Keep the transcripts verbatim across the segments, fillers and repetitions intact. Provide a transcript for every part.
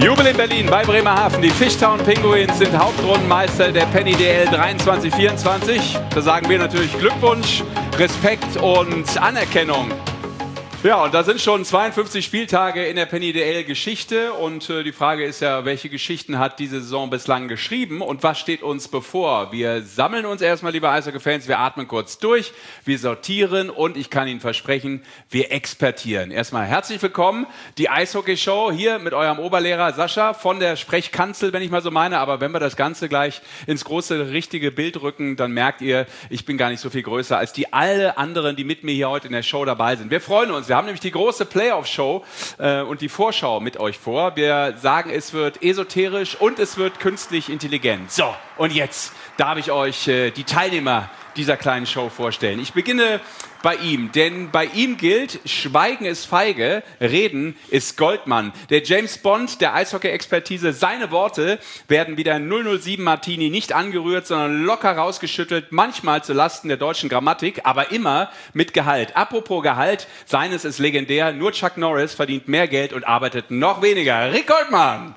Jubel in Berlin bei Bremerhaven. Die Fishtown Penguins sind Hauptrundenmeister der Penny D L dreiundzwanzig vierundzwanzig. Da sagen wir natürlich Glückwunsch, Respekt und Anerkennung. Ja, und da sind schon zweiundfünfzig Spieltage in der Penny D L Geschichte und äh, die Frage ist ja, welche Geschichten hat diese Saison bislang geschrieben und was steht uns bevor? Wir sammeln uns erstmal, liebe Eishockey-Fans, wir atmen kurz durch, wir sortieren und ich kann Ihnen versprechen, wir expertieren. Erstmal herzlich willkommen, die Eishockey-Show hier mit eurem Oberlehrer Sascha von der Sprechkanzel, wenn ich mal so meine, aber wenn wir das Ganze gleich ins große, richtige Bild rücken, dann merkt ihr, ich bin gar nicht so viel größer als die alle anderen, die mit mir hier heute in der Show dabei sind. Wir freuen uns. Wir haben nämlich die große Playoff-Show äh, und die Vorschau mit euch vor. Wir sagen, es wird esoterisch und es wird künstlich intelligent. So, und jetzt darf ich euch äh, die Teilnehmer dieser kleinen Show vorstellen. Ich beginne bei ihm, denn bei ihm gilt, Schweigen ist feige, Reden ist Goldmann. Der James Bond der Eishockey-Expertise, seine Worte werden wie der null null sieben Martini nicht angerührt, sondern locker rausgeschüttelt, manchmal zu Lasten der deutschen Grammatik, aber immer mit Gehalt. Apropos Gehalt, seines ist legendär, nur Chuck Norris verdient mehr Geld und arbeitet noch weniger. Rick Goldmann!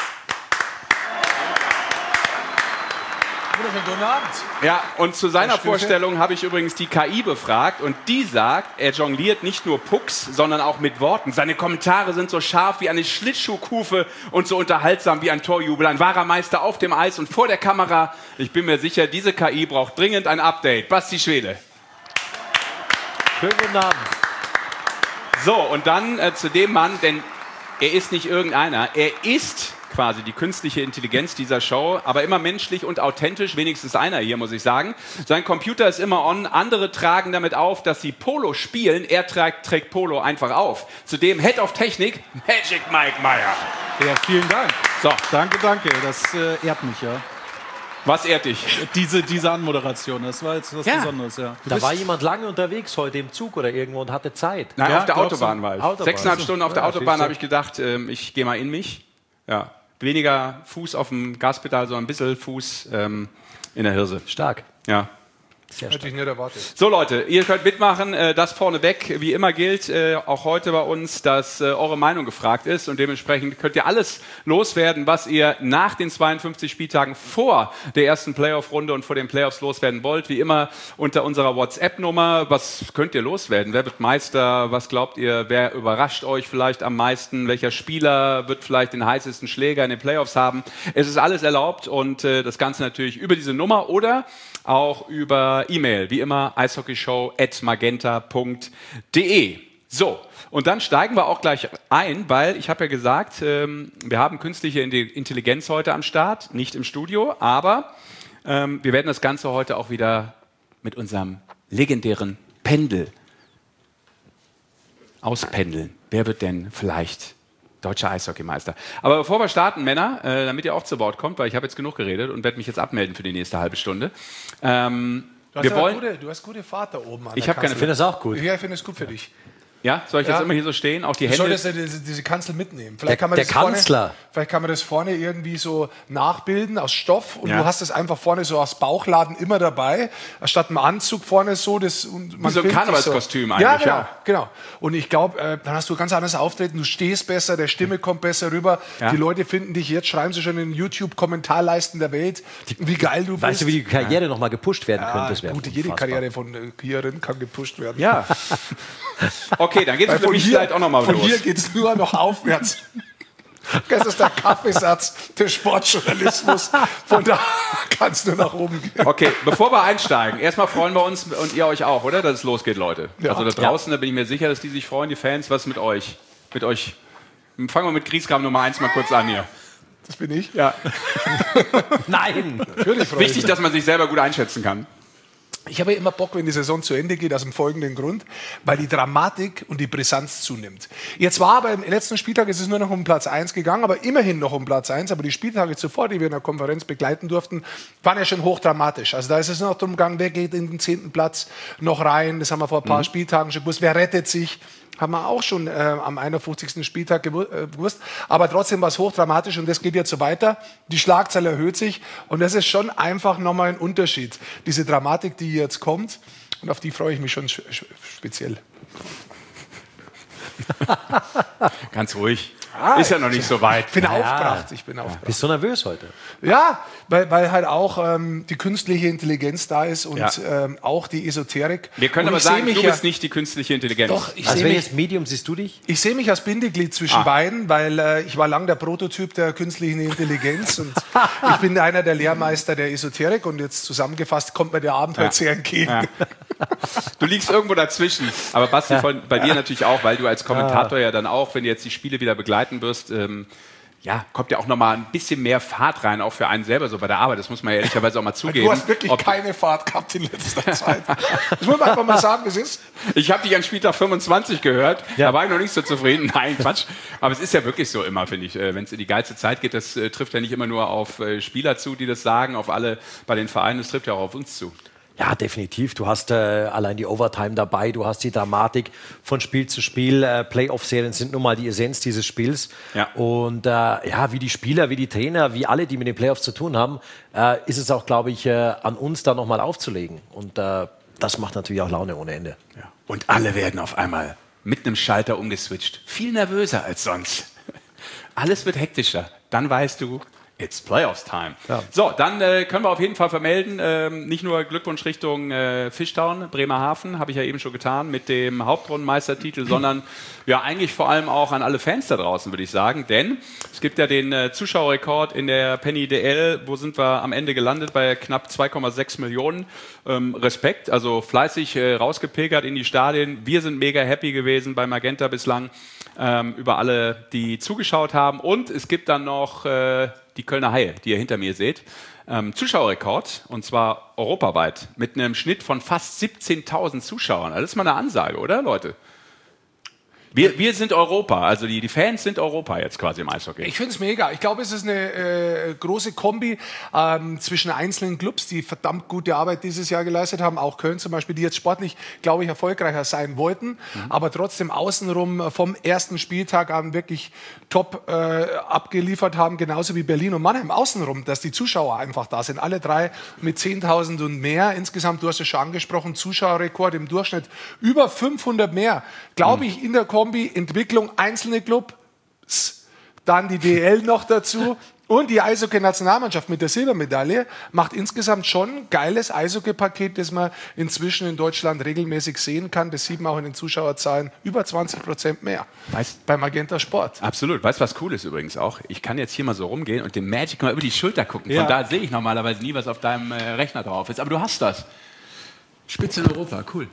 Guten Abend. Ja, und zu seiner Vorstellung habe ich übrigens die K I befragt und die sagt, er jongliert nicht nur Pucks, sondern auch mit Worten. Seine Kommentare sind so scharf wie eine Schlittschuhkufe und so unterhaltsam wie ein Torjubel. Ein wahrer Meister auf dem Eis und vor der Kamera. Ich bin mir sicher, diese K I braucht dringend ein Update. Basti Schwede. Schönen guten Abend. So, und dann äh, zu dem Mann, denn er ist nicht irgendeiner, er ist quasi die künstliche Intelligenz dieser Show, aber immer menschlich und authentisch, wenigstens einer hier, muss ich sagen. Sein Computer ist immer on, andere tragen damit auf, dass sie Polo spielen, er trägt, trägt Polo einfach auf. Zudem Head of Technik, Magic Mike Meyer. Ja, vielen Dank. So. Danke, danke, das äh, ehrt mich, ja. Was ehrt dich? Diese, diese Anmoderation, das war jetzt was Ja. Besonderes, ja. Da war jemand lange unterwegs heute im Zug oder irgendwo und hatte Zeit. Nein, Ja, auf der glaubst Autobahn du? war ich. Autobahn. Sechseinhalb Stunden auf der Ja, Autobahn siehst du. habe ich gedacht, ähm, ich gehe mal in mich. Ja. Weniger Fuß auf dem Gaspedal, sondern ein bisschen Fuß ähm, in der Hirse. Stark. Ja. Sehr Hätte stark. ich nicht erwartet. So Leute, ihr könnt mitmachen, äh, das vorneweg, wie immer gilt, äh, auch heute bei uns, dass äh, eure Meinung gefragt ist und dementsprechend könnt ihr alles loswerden, was ihr nach den zweiundfünfzig Spieltagen vor der ersten Playoff-Runde und vor den Playoffs loswerden wollt, wie immer unter unserer WhatsApp-Nummer. Was könnt ihr loswerden? Wer wird Meister? Was glaubt ihr, wer überrascht euch vielleicht am meisten? Welcher Spieler wird vielleicht den heißesten Schläger in den Playoffs haben? Es ist alles erlaubt und äh, das Ganze natürlich über diese Nummer oder auch über E-Mail, wie immer eishockeyshow at magenta punkt de. So, und dann steigen wir auch gleich ein, weil ich habe ja gesagt, ähm, wir haben künstliche Intelligenz heute am Start, nicht im Studio, aber ähm, wir werden das Ganze heute auch wieder mit unserem legendären Pendel auspendeln. Wer wird denn vielleicht deutscher Eishockeymeister? Aber bevor wir starten, Männer, äh, damit ihr auch zu Wort kommt, weil ich habe jetzt genug geredet und werde mich jetzt abmelden für die nächste halbe Stunde. Ähm, Du hast, wir aber wollen, gute, du hast gute Fahrt da oben an Ich der hab keine Ich finde das auch gut. Ja, ich finde es gut für dich. ja, soll ich Ja. jetzt immer hier so stehen, auch die Du Hände? solltest ja diese, diese Kanzel mitnehmen. Vielleicht Der- kann man der das vorne, Kanzler. Vielleicht kann man das vorne irgendwie so nachbilden aus Stoff und Ja. du hast es einfach vorne so aus Bauchladen immer dabei, statt einem Anzug vorne so. Das, und man so ein filmt dich Karnevalskostüm so. eigentlich, Ja, genau. ja. genau. Und ich glaube, äh, dann hast du ganz anderes Auftreten, du stehst besser, der Stimme kommt besser rüber. Ja. Die Leute finden dich jetzt, schreiben sie schon in den YouTube-Kommentarleisten der Welt, wie geil du bist. Weißt du, wie die Karriere noch mal gepusht werden ja, könnte? Das wäre gut, jede unfassbar. Karriere von äh, Kierin kann gepusht werden. Ja. Okay, dann geht es Weil für von mich hier, vielleicht auch nochmal von los. hier geht es nur noch aufwärts. Das ist der Kaffeesatz des Sportjournalismus. Von da kannst du nach oben gehen. Okay, bevor wir einsteigen, erstmal freuen wir uns und ihr euch auch, oder? Dass es losgeht, Leute. Ja. Also da draußen, da bin ich mir sicher, dass die sich freuen, die Fans. Was ist mit euch? Mit euch? Fangen wir mit Griesgram Nummer eins mal kurz an hier. Das bin ich. Ja. Nein! Natürlich freue Wichtig, ich mich. dass man sich selber gut einschätzen kann. Ich habe immer Bock, wenn die Saison zu Ende geht, aus dem folgenden Grund, weil die Dramatik und die Brisanz zunimmt. Jetzt war aber im letzten Spieltag, es ist nur noch um Platz eins gegangen, aber immerhin noch um Platz eins. Aber die Spieltage zuvor, die wir in der Konferenz begleiten durften, waren ja schon hochdramatisch. Also da ist es noch darum gegangen, wer geht in den zehnten Platz noch rein. Das haben wir vor ein paar mhm. Spieltagen schon gewusst. Wer rettet sich? Haben wir auch schon äh, am einundfünfzigsten Spieltag gewu äh, gewusst. Aber trotzdem war es hochdramatisch und das geht jetzt so weiter. Die Schlagzahl erhöht sich und das ist schon einfach nochmal ein Unterschied. Diese Dramatik, die jetzt kommt und auf die freue ich mich schon speziell. Ganz ruhig. Ja, ist ja noch nicht so weit. Ich bin Ja. aufgebracht. Ich bin aufgebracht. Bist du nervös heute? Ja, weil, weil halt auch ähm, die künstliche Intelligenz da ist und Ja. ähm, auch die Esoterik. Wir können und aber ich seh sagen, mich du ja, bist nicht die künstliche Intelligenz. Doch, ich Als sehe mich, welches Medium siehst du dich? ich seh mich als Bindeglied zwischen Ah. beiden, weil äh, ich war lang der Prototyp der künstlichen Intelligenz und ich bin einer der Lehrmeister der Esoterik und jetzt zusammengefasst kommt mir der Abend Ja. heute sehr entgegen. Ja. Du liegst irgendwo dazwischen. Aber Basti, von, bei dir natürlich auch, weil du als Kommentator ja dann auch, wenn du jetzt die Spiele wieder begleiten wirst, ähm, ja, kommt ja auch nochmal ein bisschen mehr Fahrt rein, auch für einen selber so bei der Arbeit. Das muss man ja ehrlicherweise auch mal zugeben. Du hast wirklich Ob- keine Fahrt gehabt in letzter Zeit. Das muss man einfach mal sagen, es ist. Ich habe dich an Spieltag fünfundzwanzig gehört, Ja. da war ich noch nicht so zufrieden. Nein, Quatsch. Aber es ist ja wirklich so immer, finde ich. Wenn es in die geilste Zeit geht, das äh, trifft ja nicht immer nur auf äh, Spieler zu, die das sagen, auf alle bei den Vereinen, das trifft ja auch auf uns zu. Ja, definitiv. Du hast äh, allein die Overtime dabei, du hast die Dramatik von Spiel zu Spiel. Äh, Playoff-Serien sind nun mal die Essenz dieses Spiels. Ja. Und äh, ja, wie die Spieler, wie die Trainer, wie alle, die mit den Playoffs zu tun haben, äh, ist es auch, glaube ich, äh, an uns da nochmal aufzulegen. Und äh, das macht natürlich auch Laune ohne Ende. Ja. Und alle werden auf einmal mit einem Schalter umgeswitcht. Viel nervöser als sonst. Alles wird hektischer. Dann weißt du, it's Playoffs time. Ja. So, dann äh, können wir auf jeden Fall vermelden, ähm, nicht nur Glückwunsch Richtung äh, Fishtown, Bremerhaven, habe ich ja eben schon getan, mit dem Hauptrundenmeistertitel, sondern ja eigentlich vor allem auch an alle Fans da draußen, würde ich sagen. Denn es gibt ja den äh, Zuschauerrekord in der Penny D L. Wo sind wir am Ende gelandet? Bei knapp zwei Komma sechs Millionen. Ähm, Respekt, also fleißig äh, rausgepilgert in die Stadien. Wir sind mega happy gewesen bei Magenta bislang ähm, über alle, die zugeschaut haben. Und es gibt dann noch äh, die Kölner Haie, die ihr hinter mir seht. Ähm, Zuschauerrekord, und zwar europaweit, mit einem Schnitt von fast siebzehntausend Zuschauern. Das ist mal eine Ansage, oder, Leute? Wir, wir sind Europa, also die, die Fans sind Europa jetzt quasi im Eishockey. Ich finde es mega. Ich glaube, es ist eine äh, große Kombi ähm, zwischen einzelnen Clubs, die verdammt gute Arbeit dieses Jahr geleistet haben. Auch Köln zum Beispiel, die jetzt sportlich, glaube ich, erfolgreicher sein wollten, mhm. aber trotzdem außenrum vom ersten Spieltag an wirklich top äh, abgeliefert haben. Genauso wie Berlin und Mannheim außenrum, dass die Zuschauer einfach da sind. Alle drei mit zehntausend und mehr. Insgesamt, du hast es schon angesprochen, Zuschauerrekord im Durchschnitt über fünfhundert mehr. Glaube ich, in der Kombi, Entwicklung, einzelne Clubs, dann die D L noch dazu und die Eishockey-Nationalmannschaft mit der Silbermedaille macht insgesamt schon ein geiles Eishockey-Paket, das man inzwischen in Deutschland regelmäßig sehen kann. Das sieht man auch in den Zuschauerzahlen, über zwanzig Prozent mehr Weißt- bei Magenta Sport. Absolut. Weißt du, was cool ist übrigens auch? Ich kann jetzt hier mal so rumgehen und dem Magic mal über die Schulter gucken. Von Ja. da sehe ich normalerweise nie, was auf deinem äh, Rechner drauf ist. Aber du hast das. Spitze in Europa, cool.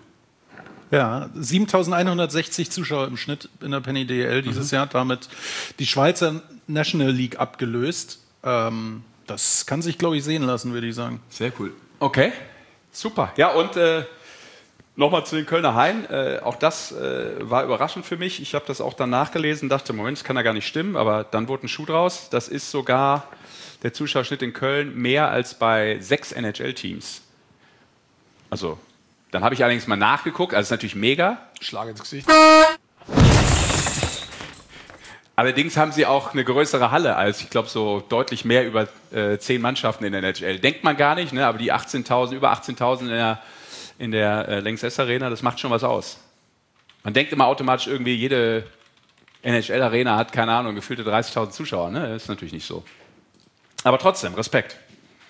Ja, siebentausendeinhundertsechzig Zuschauer im Schnitt in der Penny D L dieses Jahr, damit die Schweizer National League abgelöst. Ähm, das kann sich, glaube ich, sehen lassen, würde ich sagen. Sehr cool. Okay, super. Ja, und äh, nochmal zu den Kölner Haien. Äh, auch das äh, war überraschend für mich. Ich habe das auch dann nachgelesen, dachte, Moment, das kann ja gar nicht stimmen, aber dann wurde ein Schuh draus. Das ist sogar der Zuschauerschnitt in Köln mehr als bei sechs N H L-Teams. Also, dann habe ich allerdings mal nachgeguckt, also das ist natürlich mega. Schlag ins Gesicht. Allerdings haben sie auch eine größere Halle als, ich glaube, so deutlich mehr über äh, zehn Mannschaften in der N H L. Denkt man gar nicht, ne? Aber die achtzehntausend, über achtzehntausend in der, in der äh, Lanxess Arena, das macht schon was aus. Man denkt immer automatisch irgendwie, jede N H L-Arena hat, keine Ahnung, gefühlte dreißigtausend Zuschauer. Ne? Das ist natürlich nicht so. Aber trotzdem, Respekt.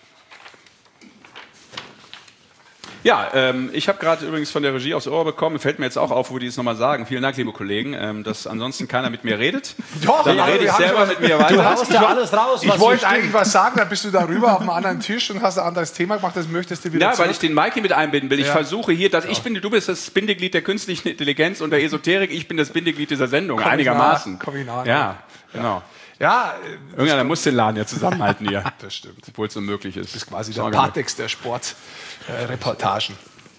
Ja, ähm, ich habe gerade übrigens von der Regie aufs Ohr bekommen, fällt mir jetzt auch auf, wo die es nochmal sagen. Vielen Dank, liebe Kollegen, ähm, dass ansonsten keiner mit mir redet. Doch, Dann aber rede wir ich haben selber schon- mit mir Du weiter. haust ja alles raus, Ich was wollte so eigentlich stimmt. was sagen, dann bist du darüber auf einem anderen Tisch und hast ein anderes Thema gemacht, das möchtest du wieder Ja, zurück. weil ich den Mikey mit einbinden will. Ich Ja. versuche hier, dass ich bin, du bist das Bindeglied der künstlichen Intelligenz und der Esoterik, ich bin das Bindeglied dieser Sendung, Komm ich einigermaßen. nah, komm ich nah. Ja, genau. Ja, äh, Irgendeiner muss den Laden ja zusammenhalten hier, das stimmt. obwohl es unmöglich ist. Das ist quasi Schau der mal. Patex der Sportreportagen.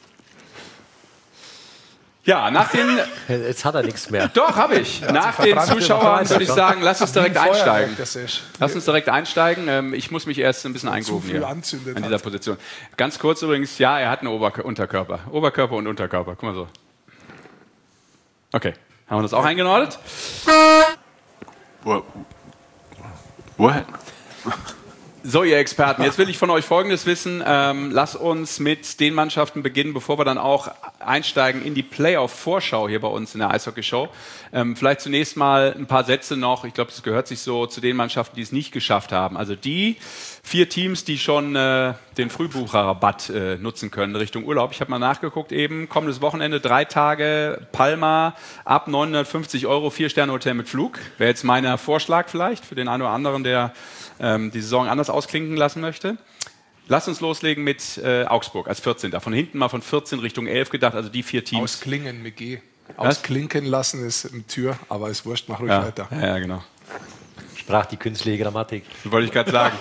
Ja, nach den, Jetzt hat er nichts mehr. doch, habe ich. Nach den verbrannt. Zuschauern würde ich sagen, lass uns direkt einsteigen. Das ist. Lass uns direkt einsteigen. Ähm, Ich muss mich erst ein bisschen eingrooven viel hier anzündet an dieser hat. Position. Ganz kurz übrigens, ja, er hat einen Ober Unterkörper. Oberkörper und Unterkörper. Guck mal so. Okay, haben wir das auch eingenordet? What? What? So, ihr Experten, jetzt will ich von euch Folgendes wissen. Ähm, lasst uns mit den Mannschaften beginnen, bevor wir dann auch einsteigen in die Playoff-Vorschau hier bei uns in der Eishockey-Show. Ähm, vielleicht zunächst mal ein paar Sätze noch. Ich glaube, das gehört sich so zu den Mannschaften, die es nicht geschafft haben. Also die vier Teams, die schon äh, den Frühbucherrabatt äh, nutzen können Richtung Urlaub. Ich habe mal nachgeguckt eben. Kommendes Wochenende, drei Tage, Palma, ab neunhundertfünfzig Euro, Vier-Sterne-Hotel mit Flug. Wäre jetzt mein Vorschlag vielleicht für den einen oder anderen, der ähm, die Saison anders ausklinken lassen möchte. Lass uns loslegen mit äh, Augsburg als vierzehnter Von hinten mal von vierzehn Richtung elf gedacht, also die vier Teams. Ausklingen mit G. Ausklinken lassen ist eine Tür, aber ist wurscht, mach ruhig ja. weiter. Ja, ja, genau. Sprach die künstliche Grammatik. Das wollte ich gerade sagen.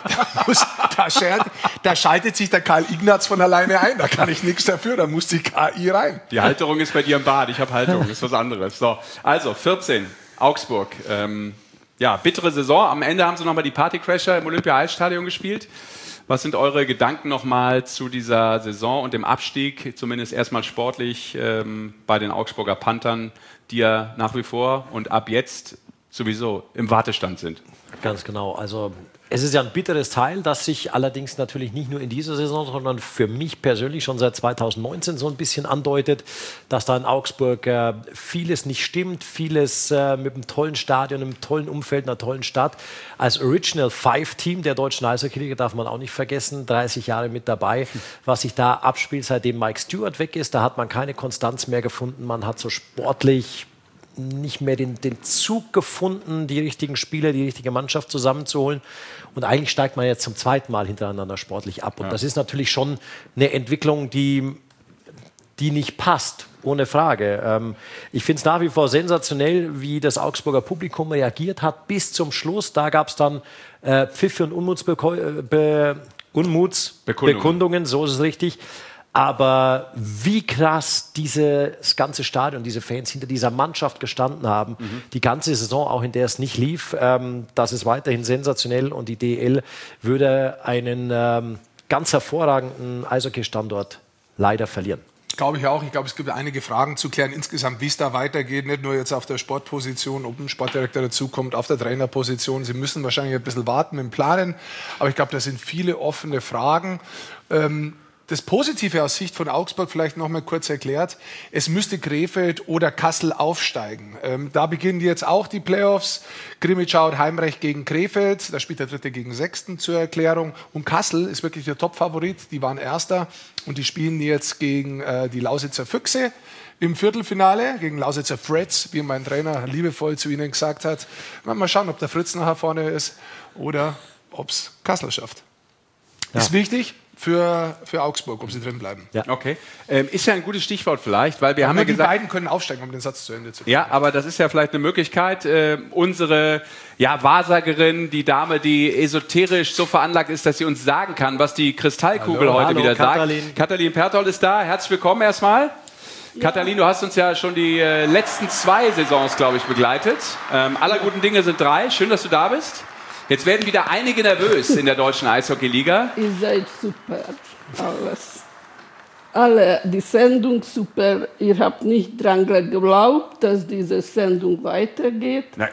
da, schert, da schaltet sich der Karl Ignaz von alleine ein, da kann ich nichts dafür, da muss die K I rein. Die Halterung ist bei dir im Bad, ich habe Halterung, das ist was anderes. So, also vierzehn, Augsburg. Ähm, ja, bittere Saison. Am Ende haben sie nochmal die Partycrasher im Olympia-Eisstadion gespielt. Was sind eure Gedanken nochmal zu dieser Saison und dem Abstieg, zumindest erstmal sportlich ähm, bei den Augsburger Panthern, die ja nach wie vor und ab jetzt sowieso im Wartestand sind? Ganz genau. Also es ist ja ein bitteres Teil, das sich allerdings natürlich nicht nur in dieser Saison, sondern für mich persönlich schon seit zweitausendneunzehn so ein bisschen andeutet, dass da in Augsburg äh, vieles nicht stimmt, vieles äh, mit einem tollen Stadion, einem tollen Umfeld, einer tollen Stadt. Als Original Five-Team der deutschen Eishockey-Liga darf man auch nicht vergessen, dreißig Jahre mit dabei, was sich da abspielt, seitdem Mike Stewart weg ist. Da hat man keine Konstanz mehr gefunden, man hat so sportlich nicht mehr den, den Zug gefunden, die richtigen Spieler, die richtige Mannschaft zusammenzuholen. Und eigentlich steigt man jetzt zum zweiten Mal hintereinander sportlich ab. Und ja. das ist natürlich schon eine Entwicklung, die, die nicht passt, ohne Frage. Ähm, ich finde es nach wie vor sensationell, wie das Augsburger Publikum reagiert hat bis zum Schluss. Da gab es dann äh, Pfiffe und Unmutsbeko- Be- Unmutsbekundungen, so ist es richtig. Aber wie krass dieses ganze Stadion, diese Fans hinter dieser Mannschaft gestanden haben, mhm. die ganze Saison, auch in der es nicht lief, ähm, das ist weiterhin sensationell und die D E L würde einen ähm, ganz hervorragenden Eishockey-Standort leider verlieren. Glaube ich auch. Ich glaube, es gibt einige Fragen zu klären insgesamt, wie es da weitergeht. Nicht nur jetzt auf der Sportposition, ob ein Sportdirektor dazukommt, auf der Trainerposition. Sie müssen wahrscheinlich ein bisschen warten mit dem Planen. Aber ich glaube, da sind viele offene Fragen. Ähm, Das Positive aus Sicht von Augsburg vielleicht noch mal kurz erklärt. Es müsste Krefeld oder Kassel aufsteigen. Ähm, da beginnen jetzt auch die Playoffs. Grimmitschau und Heimrecht gegen Krefeld. Da spielt der Dritte gegen Sechsten zur Erklärung. Und Kassel ist wirklich der Top-Favorit. Die waren Erster und die spielen jetzt gegen äh, die Lausitzer Füchse im Viertelfinale, gegen Lausitzer Freds, wie mein Trainer liebevoll zu ihnen gesagt hat. Mal schauen, ob der Fritz nachher vorne ist oder ob es Kassel schafft. Ja. Ist wichtig. Für, für Augsburg, ob sie drin bleiben. Ja. Okay. Ähm, ist ja ein gutes Stichwort vielleicht, weil wir aber haben ja die gesagt... Die beiden können aufsteigen, um den Satz zu Ende zu führen. Ja, aber das ist ja vielleicht eine Möglichkeit. Äh, unsere ja, Wahrsagerin, die Dame, die esoterisch so veranlagt ist, dass sie uns sagen kann, was die Kristallkugel hallo, heute hallo, wieder Katalin. sagt. Katalin Pertol ist da. Herzlich willkommen erstmal. Ja. Katalin, du hast uns ja schon die äh, letzten zwei Saisons, glaube ich, begleitet. Ähm, aller guten Dinge sind drei. Schön, dass du da bist. Jetzt werden wieder einige nervös in der deutschen Eishockey-Liga. Ihr seid super. Alles. Alle, die Sendung super. Ihr habt nicht dran geglaubt, dass diese Sendung weitergeht. Nein.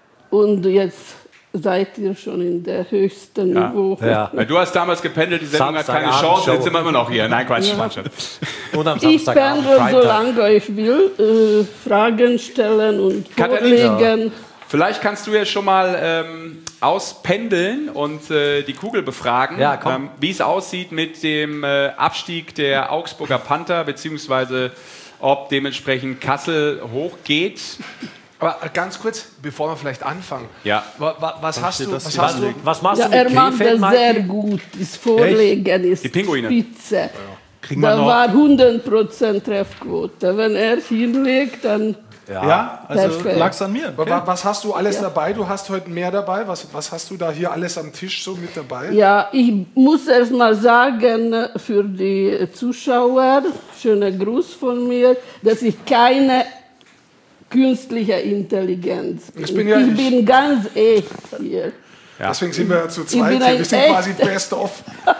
Und jetzt seid ihr schon in der höchsten ja. Niveau. Ja. Du hast damals gependelt, die Sendung hat keine Chance, jetzt sind wir immer noch hier. Nein, Quatsch. Ja. Und am ich pendle so lange ich will, äh, Fragen stellen und vorlegen. Ja. Vielleicht kannst du ja schon mal ähm, auspendeln und äh, die Kugel befragen, ja, ähm, wie es aussieht mit dem äh, Abstieg der Augsburger Panther, beziehungsweise ob dementsprechend Kassel hochgeht. Aber ganz kurz, bevor wir vielleicht anfangen. Ja. Was, was, hast, du, was, was, hast du? Was machst ja, du mit er macht Krefeld, das sehr gut. Das Vorlegen ist die Pinguine. spitze. Ja. Da war hundert Prozent Treffquote. Wenn er hinlegt, dann... Ja, ja, also lag es an mir. Okay. Was hast du alles ja. dabei? Du hast heute mehr dabei. Was, was hast du da hier alles am Tisch so mit dabei? Ja, ich muss erst mal sagen für die Zuschauer, schöner Gruß von mir, dass ich keine künstliche Intelligenz bin. Ich bin, ja ich bin ganz echt hier. Ja. Deswegen sind wir zu zweit hier. Wir sind echt. Quasi best of.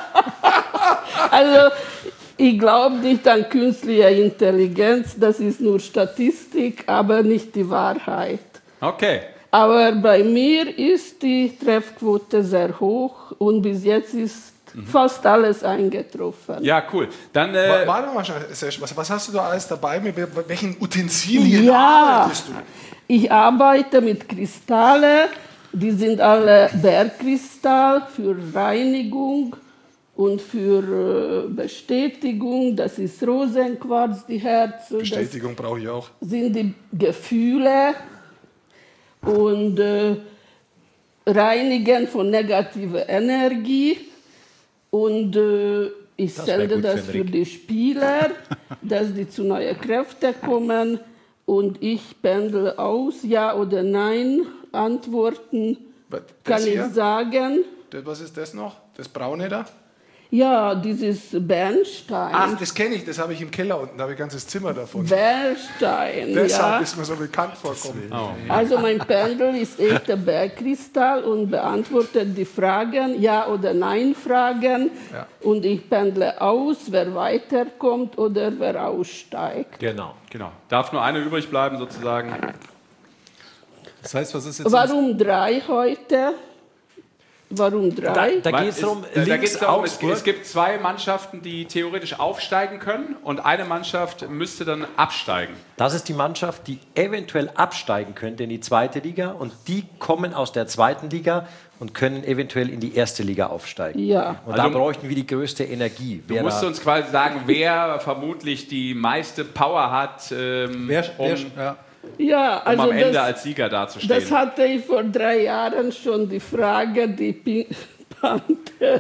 Also, ich glaube nicht an künstliche Intelligenz, das ist nur Statistik, aber nicht die Wahrheit. Okay. Aber bei mir ist die Treffquote sehr hoch und bis jetzt ist mhm. fast alles eingetroffen. Ja, cool. Dann, äh, Warte mal, Serge, was, was hast du da alles dabei? Mit welchen Utensilien ja, arbeitest du? Ich arbeite mit Kristallen. Die sind alle Bergkristall für Reinigung und für Bestätigung. Das ist Rosenquarz, die Herzen. Bestätigung brauche ich auch. Das sind die Gefühle und äh, Reinigen von negativer Energie. Und äh, ich Das sende gut das für für die Spieler, dass die zu neuen Kräften kommen. Und ich pendle aus, ja oder nein, Antworten Das kann ich hier? sagen. Das, was ist das noch? Das braune da? Ja, dieses Bernstein. Ach, das kenne ich, das habe ich im Keller unten, da habe ich ein ganzes Zimmer davon. Bernstein, Deshalb ja. ist mir so bekannt vorkommen. oh. Also mein Pendel ist echter Bergkristall und beantwortet die Fragen, Ja- oder Nein-Fragen. Ja. Und ich pendle aus, wer weiterkommt oder wer aussteigt. Genau. Genau. Darf nur eine übrig bleiben, sozusagen. Das heißt, was ist jetzt... Warum drei heute? Warum drei? Da Weil geht es darum, äh, da links geht's darum es, Augsburg. es gibt zwei Mannschaften, die theoretisch aufsteigen können und eine Mannschaft müsste dann absteigen. Das ist die Mannschaft, die eventuell absteigen könnte in die zweite Liga und die kommen aus der zweiten Liga und können eventuell in die erste Liga aufsteigen. Ja. Und da Also- bräuchten wir die größte Energie. Du Wer musst da- uns quasi sagen, wer vermutlich die meiste Power hat, ähm, Wer, um, wer, ja. Ja, um also am Ende das, als Sieger dazustehen. das hatte ich vor drei Jahren schon die Frage, die Pink Panther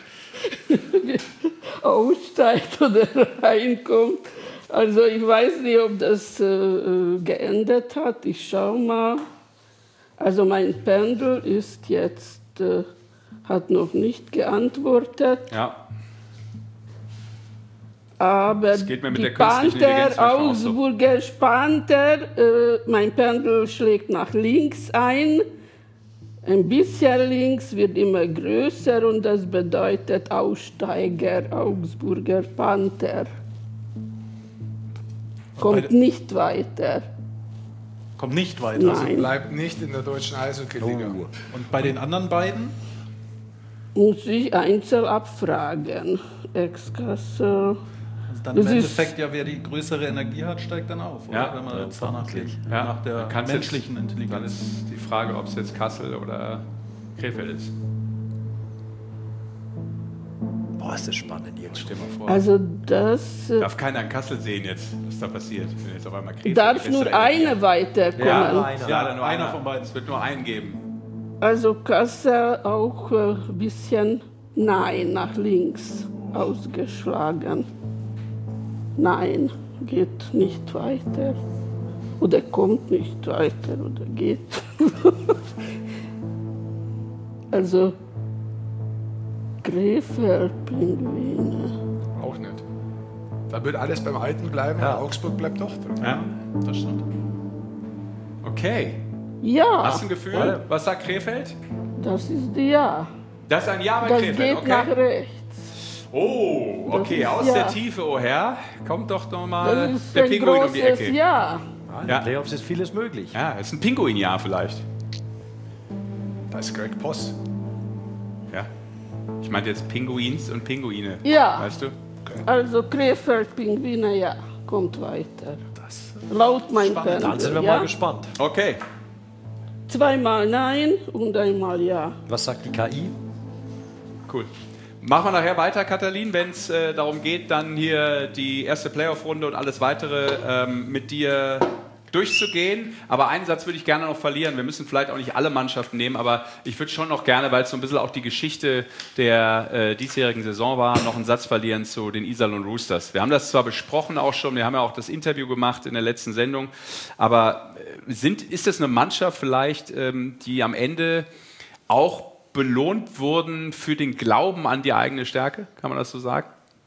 aussteigt oder reinkommt. Also ich weiß nicht, ob das äh, geändert hat. Ich schaue mal. Also mein Pendel ist jetzt, äh, hat noch nicht geantwortet. ja. Aber Das geht mir mit die der künstlichen Intelligenz Panther, manchmal auch so. Augsburger Panther, äh, mein Pendel schlägt nach links ein. Ein bisschen links wird immer größer und das bedeutet Aussteiger, Augsburger Panther. Kommt nicht weiter. Kommt nicht weiter. Nein. Bleibt nicht in der deutschen Eishockey-Liga. Und bei den anderen beiden? Muss ich einzeln abfragen. Ex-Kassel. Also dann Das im ist- Endeffekt ja, wer die größere Energie hat, steigt dann auf, oder? Ja, Wenn man ja, jetzt danach geht. Ja, Nach der dann kann's menschlichen jetzt, Dann Intelligenz. ist die Frage, ob es jetzt Kassel oder Krefeld ist. Boah, ist das spannend jetzt. Stell mal vor. Also das äh, Darf keiner in Kassel sehen jetzt, was da passiert. Wenn jetzt auf einmal Krefeld darf die nur bessere Energie eine hat. weiterkommen. Ja, nur einer. ja, dann nur Einer einer von beiden. Es wird nur einen geben. Also Kassel auch ein äh, bisschen Nein, nach links ausgeschlagen. Nein, geht nicht weiter. Oder kommt nicht weiter oder geht. Also Krefeld, Pinguine. Auch nicht. Da wird alles beim Alten bleiben, Ja. und Augsburg bleibt doch drin. Ja, das stimmt. Okay. Ja, Hast du ein Gefühl? Was sagt Krefeld? das ist die Ja. Das ist ein Ja bei Das Krefeld, geht okay. nach rechts. Oh, okay, ist aus Ja. der Tiefe, oh Herr, kommt doch noch mal Das ist der ein Pinguin um die großes Ecke. Ja. Ja. In Playoffs ist vieles möglich. Ja, ist ein Pinguin-Jahr vielleicht. Da ist Greg Poss. Ja. Ich meinte jetzt Pinguins und Pinguine. Ja. Weißt du? Also Krefeld, Pinguine, ja, kommt weiter. Laut mein Dann sind wir Pendel, mal ja. gespannt. Okay. Zweimal Nein und einmal Ja. Was sagt die K I? Cool. Machen wir nachher weiter, Katalin, wenn es äh, darum geht, dann hier die erste Playoff-Runde und alles weitere ähm, mit dir durchzugehen. Aber einen Satz würde ich gerne noch verlieren. Wir müssen vielleicht auch nicht alle Mannschaften nehmen, aber ich würde schon noch gerne, weil es so ein bisschen auch die Geschichte der äh, diesjährigen Saison war, noch einen Satz verlieren zu den Iserlohn Roosters. Wir haben das zwar besprochen auch schon, wir haben ja auch das Interview gemacht in der letzten Sendung, aber äh, sind, ist das eine Mannschaft vielleicht, ähm, die am Ende auch belohnt wurden für den Glauben an die eigene Stärke? Kann man das so sagen?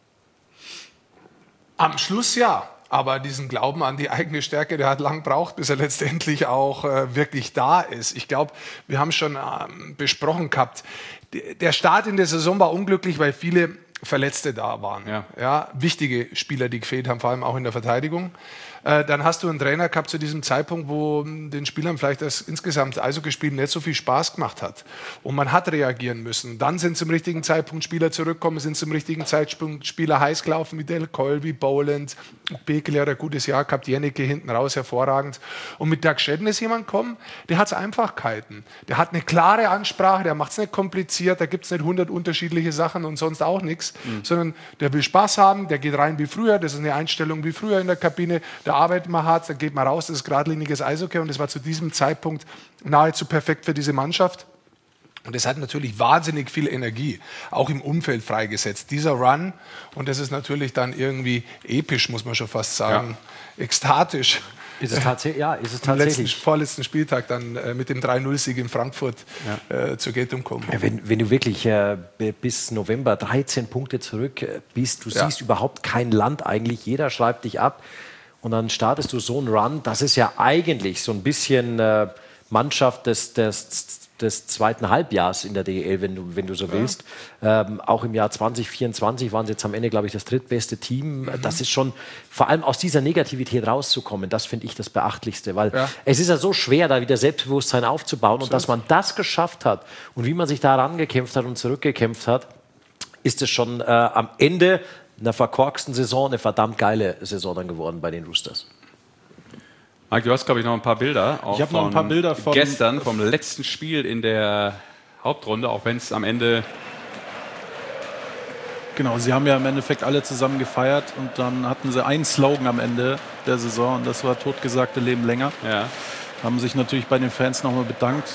Am Schluss ja. Aber diesen Glauben an die eigene Stärke, der hat lang gebraucht, bis er letztendlich auch äh, wirklich da ist. Ich glaube, wir haben schon ähm, besprochen gehabt, d- der Start in der Saison war unglücklich, weil viele Verletzte da waren. Ja. Ja, wichtige Spieler, die gefehlt haben, vor allem auch in der Verteidigung. äh, dann hast du einen Trainer gehabt zu diesem Zeitpunkt, wo den Spielern vielleicht das insgesamt Eishockeyspiel nicht so viel Spaß gemacht hat. Und man hat reagieren müssen. Dann sind zum richtigen Zeitpunkt Spieler zurückgekommen, sind zum richtigen Zeitpunkt Spieler heiß gelaufen, wie Del Colby, Boland, Bekele hat ein gutes Jahr gehabt, Jennecke hinten raus, hervorragend. Und mit Doug Shedden ist jemand gekommen, der hat Einfachkeiten. Der hat eine klare Ansprache, der macht es nicht kompliziert, da gibt es nicht hundert unterschiedliche Sachen und sonst auch nichts, mhm. sondern der will Spaß haben, der geht rein wie früher, das ist eine Einstellung wie früher in der Kabine, da arbeitet man hart, da geht man raus, das ist geradliniges Eishockey und das war zu diesem Zeitpunkt nahezu perfekt für diese Mannschaft. Und das hat natürlich wahnsinnig viel Energie, auch im Umfeld freigesetzt. Dieser Run, und das ist natürlich dann irgendwie episch, muss man schon fast sagen, ja. ekstatisch. Ist es tatsächlich? Ja, ist es Am tatsächlich. letzten, vorletzten Spieltag dann äh, mit dem drei null Sieg in Frankfurt ja. äh, zur Geltung kommen. Ja, wenn, wenn du wirklich äh, bis November dreizehn Punkte zurück äh, bist, du ja. siehst überhaupt kein Land eigentlich, jeder schreibt dich ab und dann startest du so einen Run, das ist ja eigentlich so ein bisschen äh, Mannschaft des, des des zweiten Halbjahres in der D E L, wenn du, wenn du so willst. Ja. Ähm, auch im Jahr zwanzig vierundzwanzig waren sie jetzt am Ende, glaube ich, das drittbeste Team. Mhm. Das ist schon, vor allem aus dieser Negativität rauszukommen, das finde ich das Beachtlichste, weil ja. es ist ja so schwer, da wieder Selbstbewusstsein aufzubauen und so dass man das geschafft hat und wie man sich da rangekämpft hat und zurückgekämpft hat, ist es schon äh, am Ende einer verkorksten Saison eine verdammt geile Saison dann geworden bei den Roosters. Mike, du hast, glaube ich, noch ein paar Bilder. Auch ich habe noch ein paar Bilder von gestern, vom letzten Spiel in der Hauptrunde, auch wenn es am Ende... Genau, sie haben ja im Endeffekt alle zusammen gefeiert und dann hatten sie einen Slogan am Ende der Saison und das war totgesagte Leben länger. Ja. Haben sich natürlich bei den Fans nochmal bedankt,